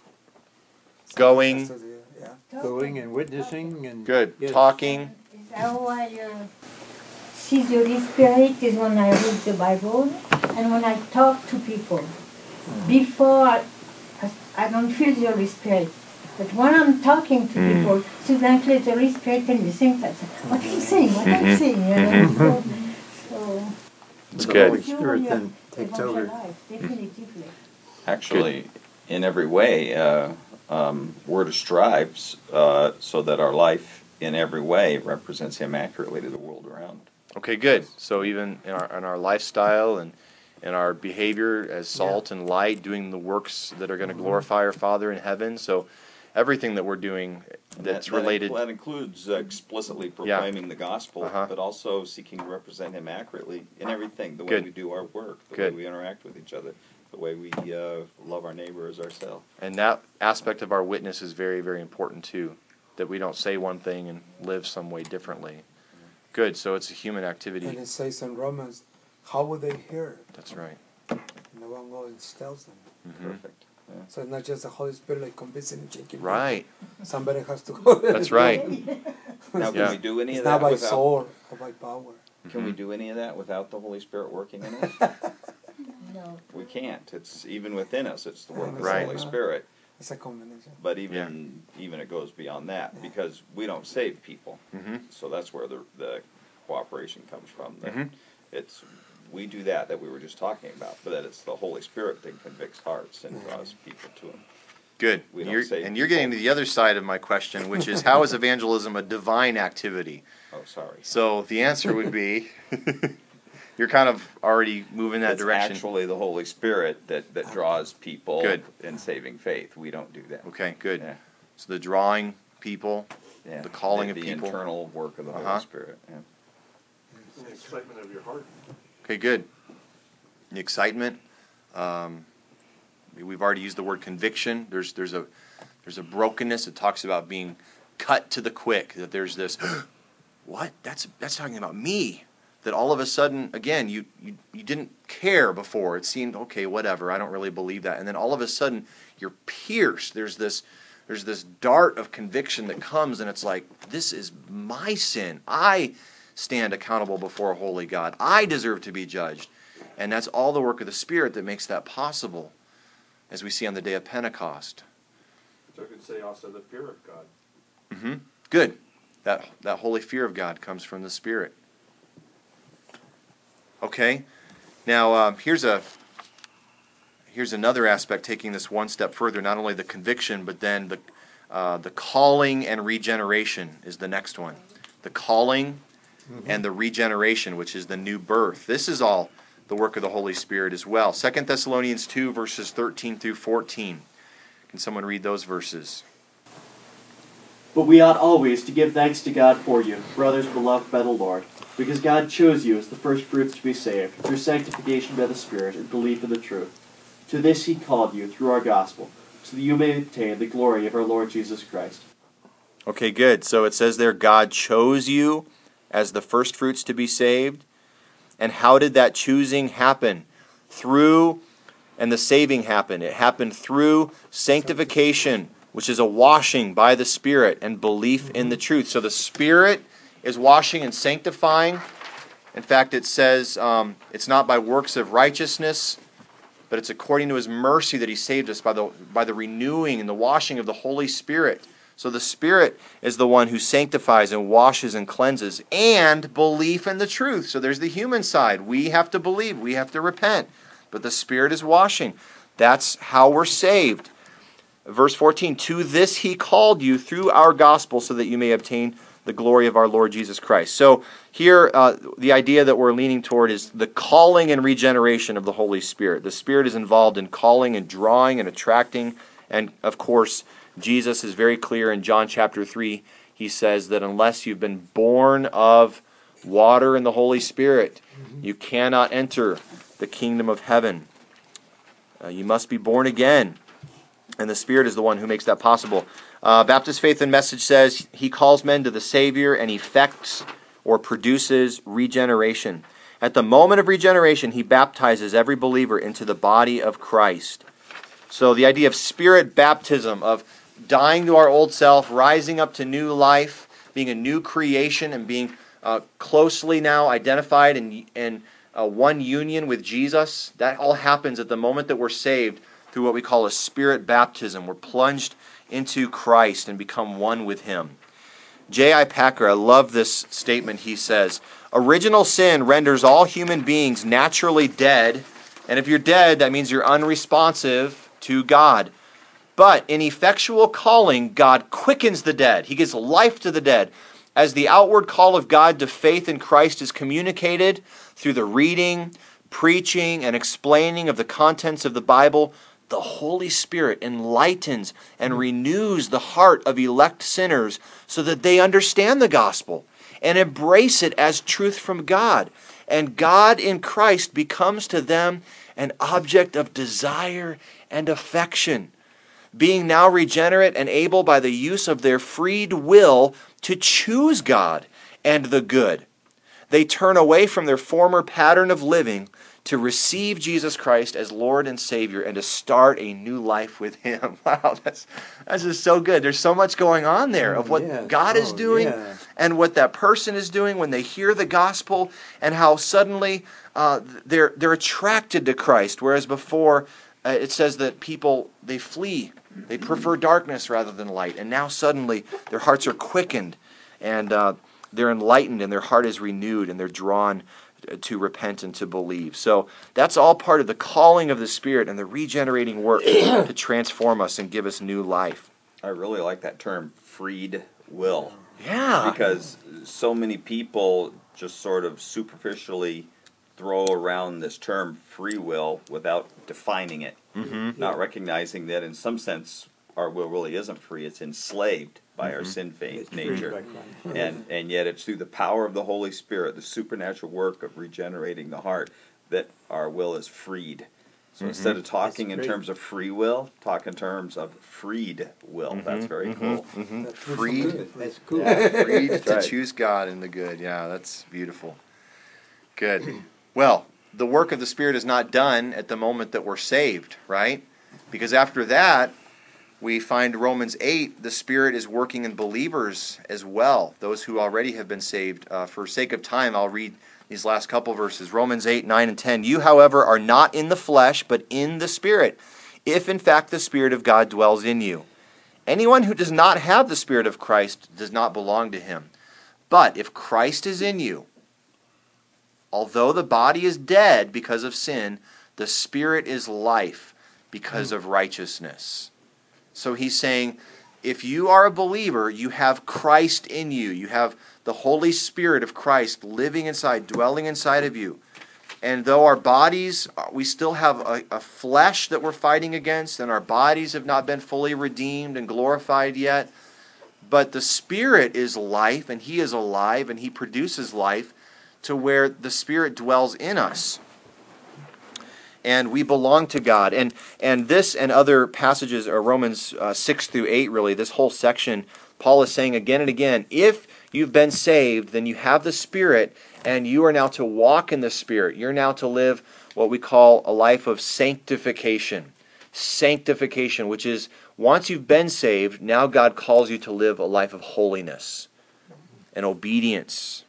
Going. Yeah. Going and witnessing and Good. yes. Talking. How I uh, see the Holy Spirit is when I read the Bible and when I talk to people. Mm. Before, I, I don't feel the Holy Spirit. But when I'm talking to mm. people, suddenly the Holy Spirit tells me things like, what are you saying? What mm-hmm. are you saying? You know? mm-hmm. So, it's the good. Holy Spirit then takes over. Definitively. Actually, in every way, uh, um, we're to strive uh, so that our life in every way represents Him accurately to the world around. Okay, good. So even in our, in our lifestyle and in our behavior as salt yeah. and light, doing the works that are going to glorify our Father in heaven. So everything that we're doing that's that, related... That includes uh, explicitly proclaiming yeah. the gospel, uh-huh. but also seeking to represent Him accurately in everything, the way good. we do our work, the good. way we interact with each other, the way we uh, love our neighbor as ourselves. And that aspect of our witness is very, very important too, that we don't say one thing and live some way differently. Good, so it's a human activity. And it says in Romans, how will they hear? That's right. And the one goes tells them. Mhm. Perfect. Yeah. So it's not just the Holy Spirit like convincing and shaking. Right. Somebody has to go there. That's right. Now, can Yeah. we do any It's of not that by without? sword or by power. Can we do any of that without the Holy Spirit working in us? No. We can't. It's even within us. It's the work of Right. the Holy Spirit. It's a combination. But even even it goes beyond that because we don't save people. Mm-hmm. So that's where the the cooperation comes from. That Mhm. It's we do that that we were just talking about, but that it's the Holy Spirit that convicts hearts and draws people to Him. Good. We don't You're, save and you're people. getting to the other side of my question, which is how is evangelism a divine activity? Oh, sorry. So the answer would be you're kind of already moving that It's direction. actually the Holy Spirit that, that draws people Good. in saving faith. We don't do that. Okay, good. Yeah. So the drawing people, Yeah. the calling the, of the people. internal work of the Uh-huh. Holy Spirit. Yeah. And the excitement of your heart. Okay, good. The excitement. Um, we've already used the word conviction. There's there's a there's a brokenness. It talks about being cut to the quick. That there's this, what? That's that's talking about me. That all of a sudden, again, you, you you didn't care before. It seemed okay, whatever. I don't really believe that. And then all of a sudden, you're pierced. There's this there's this dart of conviction that comes, and it's like, this is my sin. I stand accountable before a holy God. I deserve to be judged. And that's all the work of the Spirit that makes that possible, as we see on the day of Pentecost. Which I could say also the fear of God. Mm-hmm. Good. That that holy fear of God comes from the Spirit. Okay. Now um, here's a here's another aspect, taking this one step further. Not only the conviction, but then the uh, the calling and regeneration is the next one. The calling mm-hmm. and the regeneration, which is the new birth. This is all the work of the Holy Spirit as well. Second Thessalonians two, verses thirteen through fourteen. Can someone read those verses? But we ought always to give thanks to God for you, brothers beloved by the Lord, because God chose you as the first fruits to be saved, through sanctification by the Spirit and belief in the truth. To this He called you through our gospel, so that you may obtain the glory of our Lord Jesus Christ. Okay, good. So it says there, God chose you as the first fruits to be saved. And how did that choosing happen? Through, and the saving happened. It happened through sanctification, which is a washing by the Spirit, and belief in the truth. So the Spirit is washing and sanctifying. In fact, it says um, it's not by works of righteousness, but it's according to His mercy that He saved us by the by the renewing and the washing of the Holy Spirit. So the Spirit is the one who sanctifies and washes and cleanses, and belief in the truth. So there's the human side. We have to believe. We have to repent. But the Spirit is washing. That's how we're saved. Verse fourteen, to this He called you through our gospel so that you may obtain the glory of our Lord Jesus Christ. So here, uh, the idea that we're leaning toward is the calling and regeneration of the Holy Spirit. The Spirit is involved in calling and drawing and attracting. And, of course, Jesus is very clear in John chapter three. He says that unless you've been born of water and the Holy Spirit, you cannot enter the kingdom of heaven. Uh, you must be born again. And the Spirit is the one who makes that possible. Uh, Baptist Faith and Message says He calls men to the Savior and effects or produces regeneration. At the moment of regeneration, He baptizes every believer into the body of Christ. So the idea of Spirit baptism, of dying to our old self, rising up to new life, being a new creation, and being uh, closely now identified in, in uh, one union with Jesus, that all happens at the moment that we're saved through what we call a Spirit baptism. We're plunged into Christ and become one with Him. J I Packer, I love this statement. He says, original sin renders all human beings naturally dead, and if you're dead, that means you're unresponsive to God. But in effectual calling, God quickens the dead. He gives life to the dead. As the outward call of God to faith in Christ is communicated through the reading, preaching, and explaining of the contents of the Bible, the Holy Spirit enlightens and renews the heart of elect sinners so that they understand the gospel and embrace it as truth from God. And God in Christ becomes to them an object of desire and affection, being now regenerate and able by the use of their freed will to choose God and the good. they turn away from their former pattern of living to receive Jesus Christ as Lord and Savior and to start a new life with Him. Wow, that's that's just so good. There's so much going on there of what yes. God is Oh, doing yeah. and what that person is doing when they hear the gospel, and how suddenly uh, they're they're attracted to Christ, whereas before uh, it says that people, they flee. They prefer darkness rather than light, and now suddenly their hearts are quickened, and uh, they're enlightened, and their heart is renewed, and they're drawn to repent and to believe. So that's all part of the calling of the Spirit and the regenerating work to transform us and give us new life. I really like that term, freed will. Yeah. Because so many people just sort of superficially throw around this term free will without defining it, Mm-hmm. not recognizing that in some sense our will really isn't free. It's enslaved by Mm-hmm. our sin fa- It's freed nature. by Christ. And, and yet it's through the power of the Holy Spirit, the supernatural work of regenerating the heart, that our will is freed. So Mhm. instead of talking That's in great. terms of free will, talk in terms of freed will. That's very Mhm. cool. Mhm. That's Freed. good. That's cool. Yeah. Freed That's to right. choose God in the good. Yeah, that's beautiful. Good. Well, the work of the Spirit is not done at the moment that we're saved, right? Because after that, we find Romans eight, the Spirit is working in believers as well, those who already have been saved. Uh, for sake of time, I'll read these last couple verses. Romans eight, nine, and ten. You, however, are not in the flesh, but in the Spirit, if in fact the Spirit of God dwells in you. Anyone who does not have the Spirit of Christ does not belong to him. But if Christ is in you, although the body is dead because of sin, the Spirit is life because of righteousness. So he's saying, if you are a believer, you have Christ in you. You have the Holy Spirit of Christ living inside, dwelling inside of you. And though our bodies, we still have a, a flesh that we're fighting against, and our bodies have not been fully redeemed and glorified yet, but the Spirit is life, and He is alive, and He produces life to where the Spirit dwells in us. And we belong to God. And and this and other passages are Romans uh, six through eight, really. This whole section, Paul is saying again and again, if you've been saved, then you have the Spirit, and you are now to walk in the Spirit. You're now to live what we call a life of sanctification. Sanctification, which is once you've been saved, now God calls you to live a life of holiness and obedience.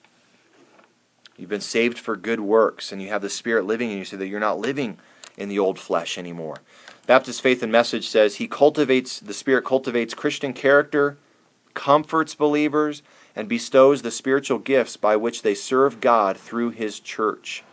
You've been saved for good works, and you have the Spirit living in you so that you're not living in the old flesh anymore. Baptist Faith and Message says, He cultivates, the Spirit cultivates Christian character, comforts believers, and bestows the spiritual gifts by which they serve God through His church.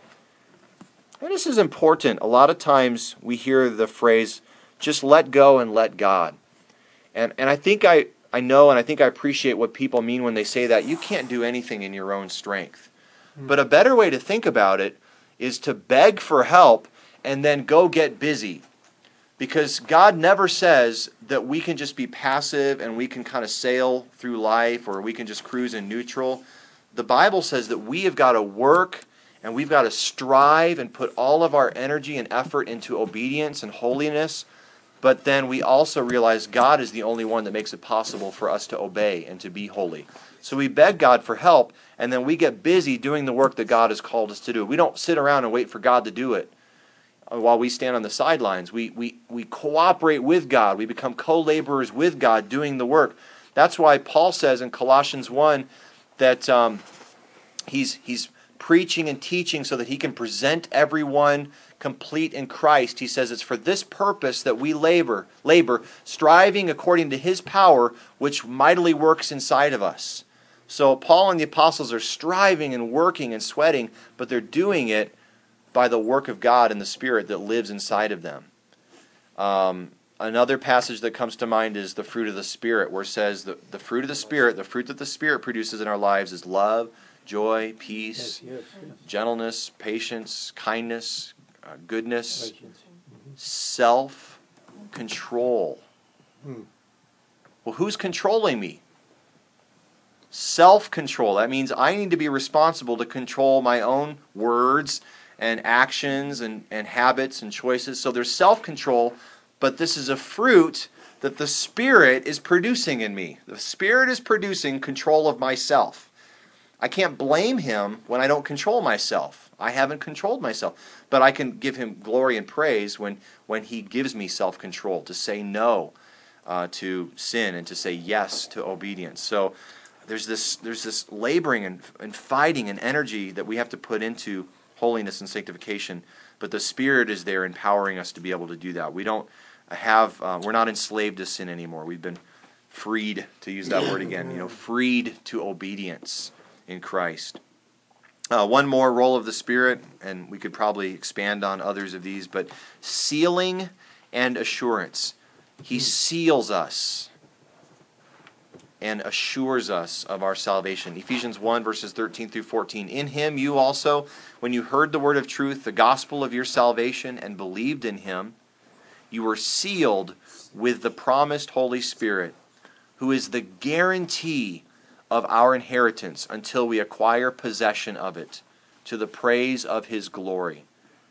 And this is important. A lot of times we hear the phrase, just let go and let God. And and I think I, I know and I think I appreciate what people mean when they say that. You can't do anything in your own strength. But a better way to think about it is to beg for help and then go get busy. Because God never says that we can just be passive and we can kind of sail through life or we can just cruise in neutral. The Bible says that we have got to work and we've got to strive and put all of our energy and effort into obedience and holiness. But then we also realize God is the only one that makes it possible for us to obey and to be holy. So we beg God for help, and then we get busy doing the work that God has called us to do. We don't sit around and wait for God to do it while we stand on the sidelines. We we we cooperate with God. We become co-laborers with God doing the work. That's why Paul says in Colossians one that um, he's he's preaching and teaching so that he can present everyone complete in Christ. He says it's for this purpose that we labor, labor, striving according to His power, which mightily works inside of us. So Paul and the apostles are striving and working and sweating, but they're doing it by the work of God and the Spirit that lives inside of them. Um, another passage that comes to mind is the fruit of the Spirit, where it says the, the fruit of the Spirit, the fruit that the Spirit produces in our lives is love, joy, peace, Yes, yes, yes. gentleness, patience, kindness, uh, goodness, Patience. self-control. Hmm. Well, who's controlling me? Self-control. That means I need to be responsible to control my own words and actions and, and habits and choices. So there's self-control, but this is a fruit that the Spirit is producing in me. The Spirit is producing control of myself. I can't blame him when I don't control myself. I haven't controlled myself. But I can give him glory and praise when, when he gives me self-control, to say no uh, to sin and to say yes to obedience. So there's this there's this laboring and, and fighting and energy that we have to put into holiness and sanctification. But the Spirit is there empowering us to be able to do that. We don't have, uh, we're not enslaved to sin anymore. We've been freed, to use that word again, you know, freed to obedience in Christ. Uh, one more role of the Spirit, and we could probably expand on others of these, but sealing and assurance. He seals us and assures us of our salvation. Ephesians one, verses thirteen through fourteen. In him you also, when you heard the word of truth, the gospel of your salvation, and believed in him, you were sealed with the promised Holy Spirit, who is the guarantee of our inheritance until we acquire possession of it, to the praise of his glory.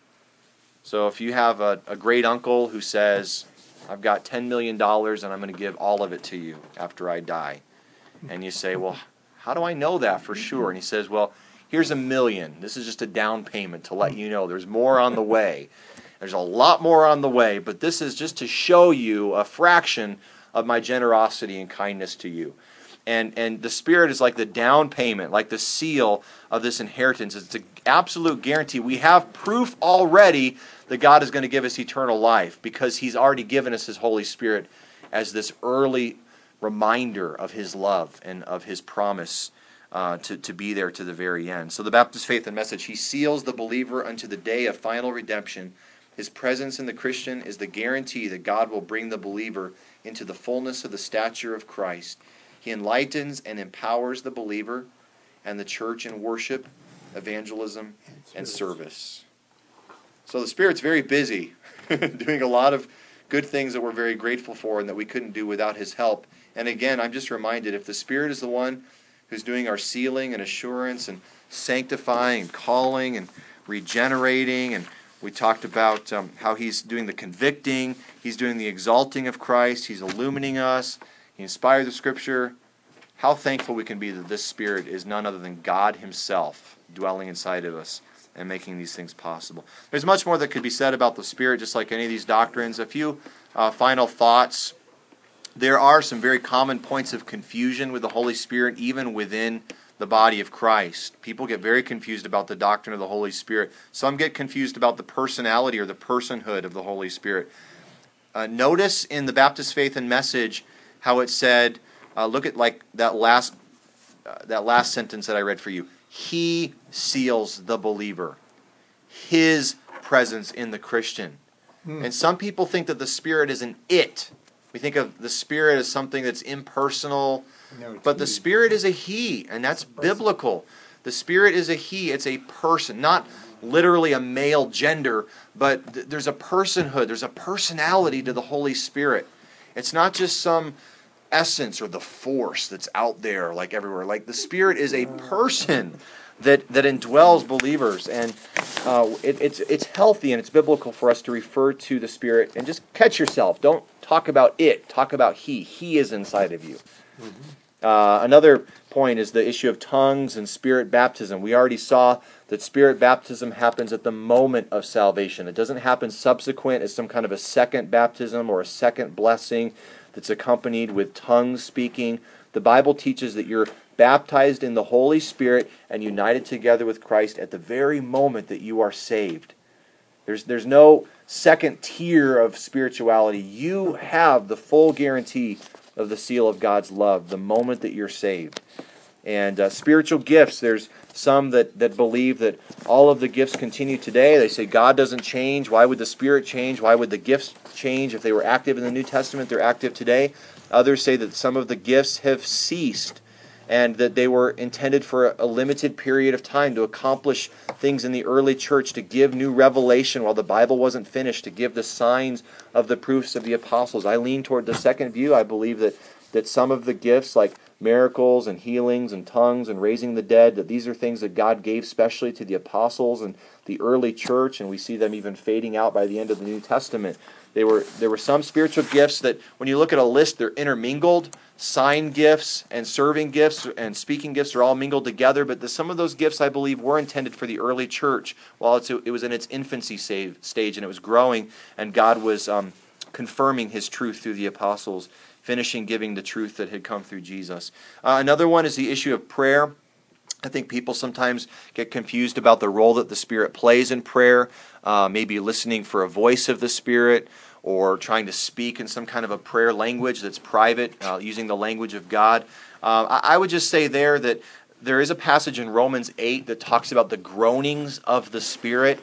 So if you have a, a great uncle who says, I've got ten million dollars and I'm going to give all of it to you after I die, and you say, well, how do I know that for sure? And he says, well, here's a million. This is just a down payment to let you know there's more on the way. There's a lot more on the way, but this is just to show you a fraction of my generosity and kindness to you. And and the Spirit is like the down payment, like the seal of this inheritance. It's an absolute guarantee. We have proof already that God is going to give us eternal life because he's already given us his Holy Spirit as this early reminder of his love and of his promise uh, to, to be there to the very end. So the Baptist Faith and Message, he seals the believer unto the day of final redemption. His presence in the Christian is the guarantee that God will bring the believer into the fullness of the stature of Christ. He enlightens and empowers the believer and the church in worship, evangelism, and service. So the Spirit's very busy doing a lot of good things that we're very grateful for and that we couldn't do without his help. And again, I'm just reminded, if the Spirit is the one who's doing our sealing and assurance and sanctifying and calling and regenerating, and we talked about um, how he's doing the convicting, he's doing the exalting of Christ, he's illumining us, he inspired the Scripture. How thankful we can be that this Spirit is none other than God himself dwelling inside of us and making these things possible. There's much more that could be said about the Spirit, just like any of these doctrines. A few uh, final thoughts. There are some very common points of confusion with the Holy Spirit, even within the body of Christ. People get very confused about the doctrine of the Holy Spirit. Some get confused about the personality or the personhood of the Holy Spirit. Uh, notice in the Baptist Faith and Message how it said, uh, look at like that last uh, that last sentence that I read for you. He seals the believer. His presence in the Christian. Hmm. And some people think that the Spirit is an it. We think of the Spirit as something that's impersonal, no, but the Spirit is a he, and that's biblical. The Spirit is a he. It's a person, not literally a male gender, but th- there's a personhood, there's a personality to the Holy Spirit. It's not just some essence or the force that's out there like everywhere. Like the Spirit is a person that that indwells believers, and uh, it, it's it's healthy and it's biblical for us to refer to the Spirit and just catch yourself. Don't talk about it. Talk about He. He is inside of you. Mm-hmm. Uh, another point is the issue of tongues and Spirit baptism. We already saw that Spirit baptism happens at the moment of salvation. It doesn't happen subsequent as some kind of a second baptism or a second blessing that's accompanied with tongues speaking. The Bible teaches that you're baptized in the Holy Spirit and united together with Christ at the very moment that you are saved. There's there's no second tier of spirituality. You have the full guarantee of the seal of God's love the moment that you're saved. And uh, spiritual gifts, there's some that, that believe that all of the gifts continue today. They say God doesn't change. Why would the Spirit change? Why would the gifts change? If they were active in the New Testament, they're active today. Others say that some of the gifts have ceased and that they were intended for a limited period of time to accomplish things in the early church, to give new revelation while the Bible wasn't finished, to give the signs of the proofs of the apostles. I lean toward the second view. I believe that, that some of the gifts, like miracles and healings and tongues and raising the dead, that these are things that God gave specially to the apostles and the early church, and we see them even fading out by the end of the New Testament. They were there were some spiritual gifts that, when you look at a list, they're intermingled. Sign gifts and serving gifts and speaking gifts are all mingled together, but the, some of those gifts, I believe, were intended for the early church while it's, it was in its infancy save, stage and it was growing, and God was um, confirming His truth through the apostles, finishing giving the truth that had come through Jesus. Uh, another one is the issue of prayer. I think people sometimes get confused about the role that the Spirit plays in prayer, uh, maybe listening for a voice of the Spirit, or trying to speak in some kind of a prayer language that's private, uh, using the language of God. Uh, I, I would just say there that there is a passage in Romans eight that talks about the groanings of the Spirit,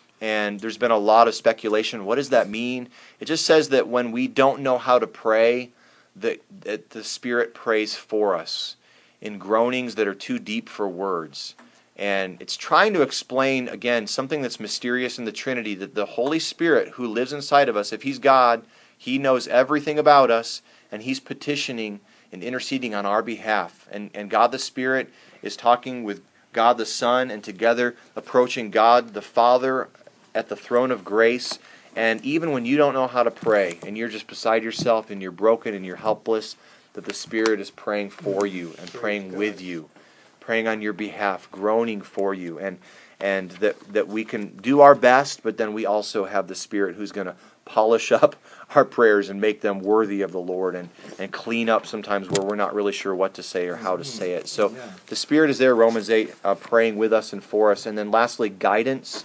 and there's been a lot of speculation. What does that mean? It just says that when we don't know how to pray, that, that the Spirit prays for us in groanings that are too deep for words. And it's trying to explain, again, something that's mysterious in the Trinity, that the Holy Spirit who lives inside of us, if He's God, He knows everything about us, and He's petitioning and interceding on our behalf. And, and God the Spirit is talking with God the Son, and together approaching God the Father at the throne of grace. And even when you don't know how to pray, and you're just beside yourself, and you're broken, and you're helpless, that the Spirit is praying for you and praying with you, praying on your behalf, groaning for you, and and that, that we can do our best, but then we also have the Spirit who's going to polish up our prayers and make them worthy of the Lord, and, and clean up sometimes where we're not really sure what to say or how to say it. So the Spirit is there, Romans eight, uh, praying with us and for us. And then lastly, guidance.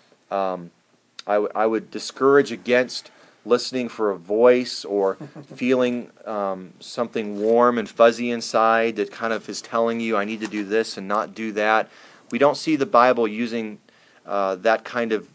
Um, I, w- I would discourage against listening for a voice or feeling um, something warm and fuzzy inside that kind of is telling you, I need to do this and not do that. We don't see the Bible using uh, that kind of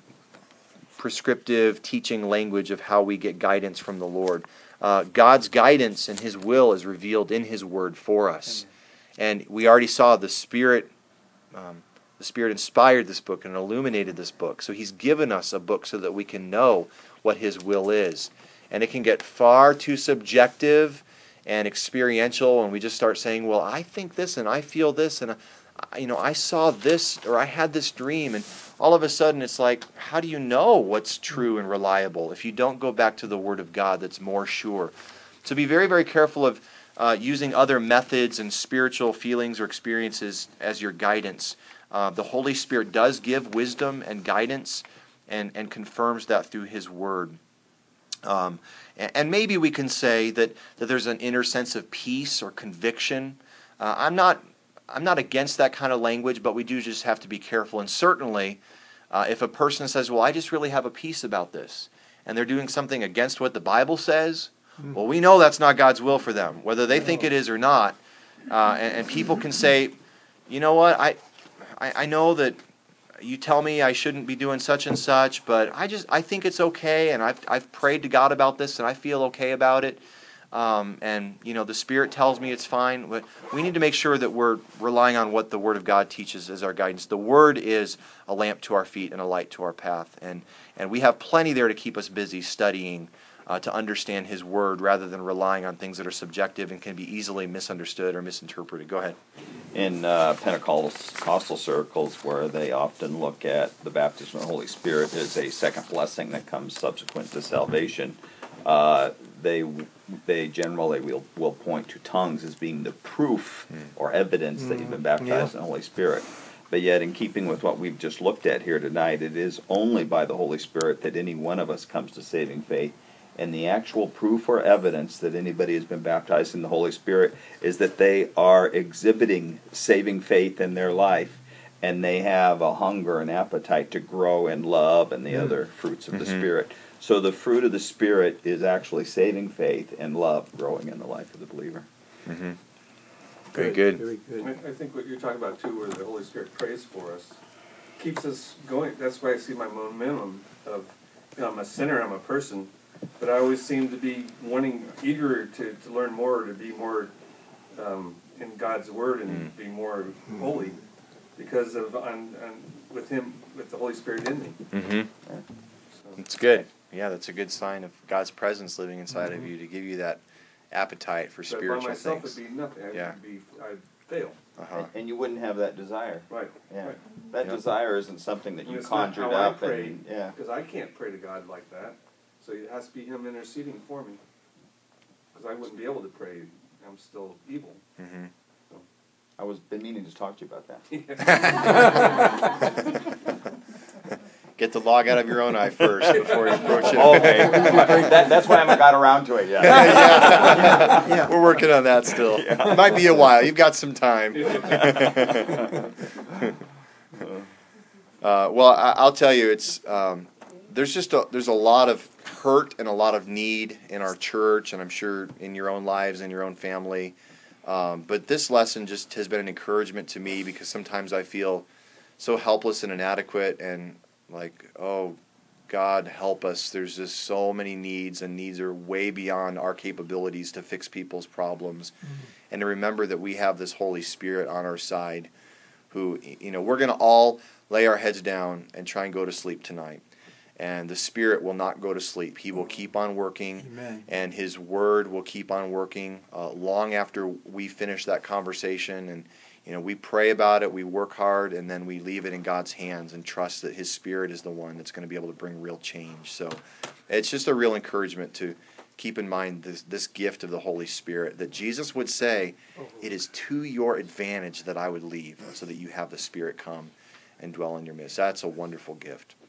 prescriptive teaching language of how we get guidance from the Lord. Uh, God's guidance and His will is revealed in His Word for us. And we already saw the Spirit um, the Spirit inspired this book and illuminated this book. So He's given us a book so that we can know what His will is. And it can get far too subjective and experiential, and we just start saying, well, I think this and I feel this, and I, you know, I saw this, or I had this dream, and all of a sudden it's like, how do you know what's true and reliable if you don't go back to the Word of God that's more sure? So be very, very careful of uh, using other methods and spiritual feelings or experiences as your guidance. Uh, the Holy Spirit does give wisdom and guidance, and, and confirms that through His Word. Um, and, and maybe we can say that, that there's an inner sense of peace or conviction. Uh, I'm not I'm not against that kind of language, but we do just have to be careful. And certainly, uh, if a person says, well, I just really have a peace about this, and they're doing something against what the Bible says, mm-hmm. well, we know that's not God's will for them, whether they think it is or not. Uh, and, and people can say, you know what, I, I I know that you tell me I shouldn't be doing such and such, but I just I think it's okay, and I've I've prayed to God about this, and I feel okay about it. Um, and you know the Spirit tells me it's fine. But we need to make sure that we're relying on what the Word of God teaches as our guidance. The Word is a lamp to our feet and a light to our path, and and we have plenty there to keep us busy studying uh, to understand His Word, rather than relying on things that are subjective and can be easily misunderstood or misinterpreted. Go ahead. In uh, Pentecostal circles, where they often look at the baptism of the Holy Spirit as a second blessing that comes subsequent to salvation, uh, they they generally will, will point to tongues as being the proof mm. or evidence mm. that you've been baptized yeah. in the Holy Spirit. But yet, in keeping with what we've just looked at here tonight, it is only by the Holy Spirit that any one of us comes to saving faith. And the actual proof or evidence that anybody has been baptized in the Holy Spirit is that they are exhibiting saving faith in their life, and they have a hunger and appetite to grow in love and the mm. other fruits of mm-hmm. the Spirit. So the fruit of the Spirit is actually saving faith and love growing in the life of the believer. Mm-hmm. Very good. Very good. I, I think what you're talking about, too, where the Holy Spirit prays for us, keeps us going. That's why I see my momentum of, you know, I'm a sinner, I'm a person, but I always seem to be wanting, eager to, to learn more, to be more um, in God's Word and mm. be more mm. holy, because of on, on, with Him, with the Holy Spirit in me. Mm-hmm. So. That's good. Yeah, that's a good sign of God's presence living inside mm-hmm. of you, to give you that appetite for But spiritual by myself, things. it'd be nothing. I'd Yeah. be, I'd fail. Uh-huh. And, and you wouldn't have that desire. Right. Yeah. Right. That Yeah. desire isn't something that And you it's not conjured how I up pray, and yeah. because I can't pray to God like that. So it has to be Him interceding for me. Because I wouldn't be able to pray. I'm still evil. Mm-hmm. I was been meaning to talk to you about that. Get the log out of your own eye first before you approach it. Okay. that, that's why I haven't got around to it yet. yeah, yeah. Yeah. We're working on that still. Yeah. It might be a while. You've got some time. uh, well, I, I'll tell you, it's um, there's just a, there's a lot of hurt and a lot of need in our church, and I'm sure in your own lives and your own family. Um, but this lesson just has been an encouragement to me because sometimes I feel so helpless and inadequate and like, oh, God, help us. There's just so many needs, and needs are way beyond our capabilities to fix people's problems. Mm-hmm. And to remember that we have this Holy Spirit on our side who, you know, we're going to all lay our heads down and try and go to sleep tonight. And the Spirit will not go to sleep. He will keep on working. Amen. And His Word will keep on working uh, long after we finish that conversation. And, you know, we pray about it, we work hard, and then we leave it in God's hands and trust that His Spirit is the one that's going to be able to bring real change. So it's just a real encouragement to keep in mind this, this gift of the Holy Spirit, that Jesus would say, it is to your advantage that I would leave so that you have the Spirit come and dwell in your midst. That's a wonderful gift.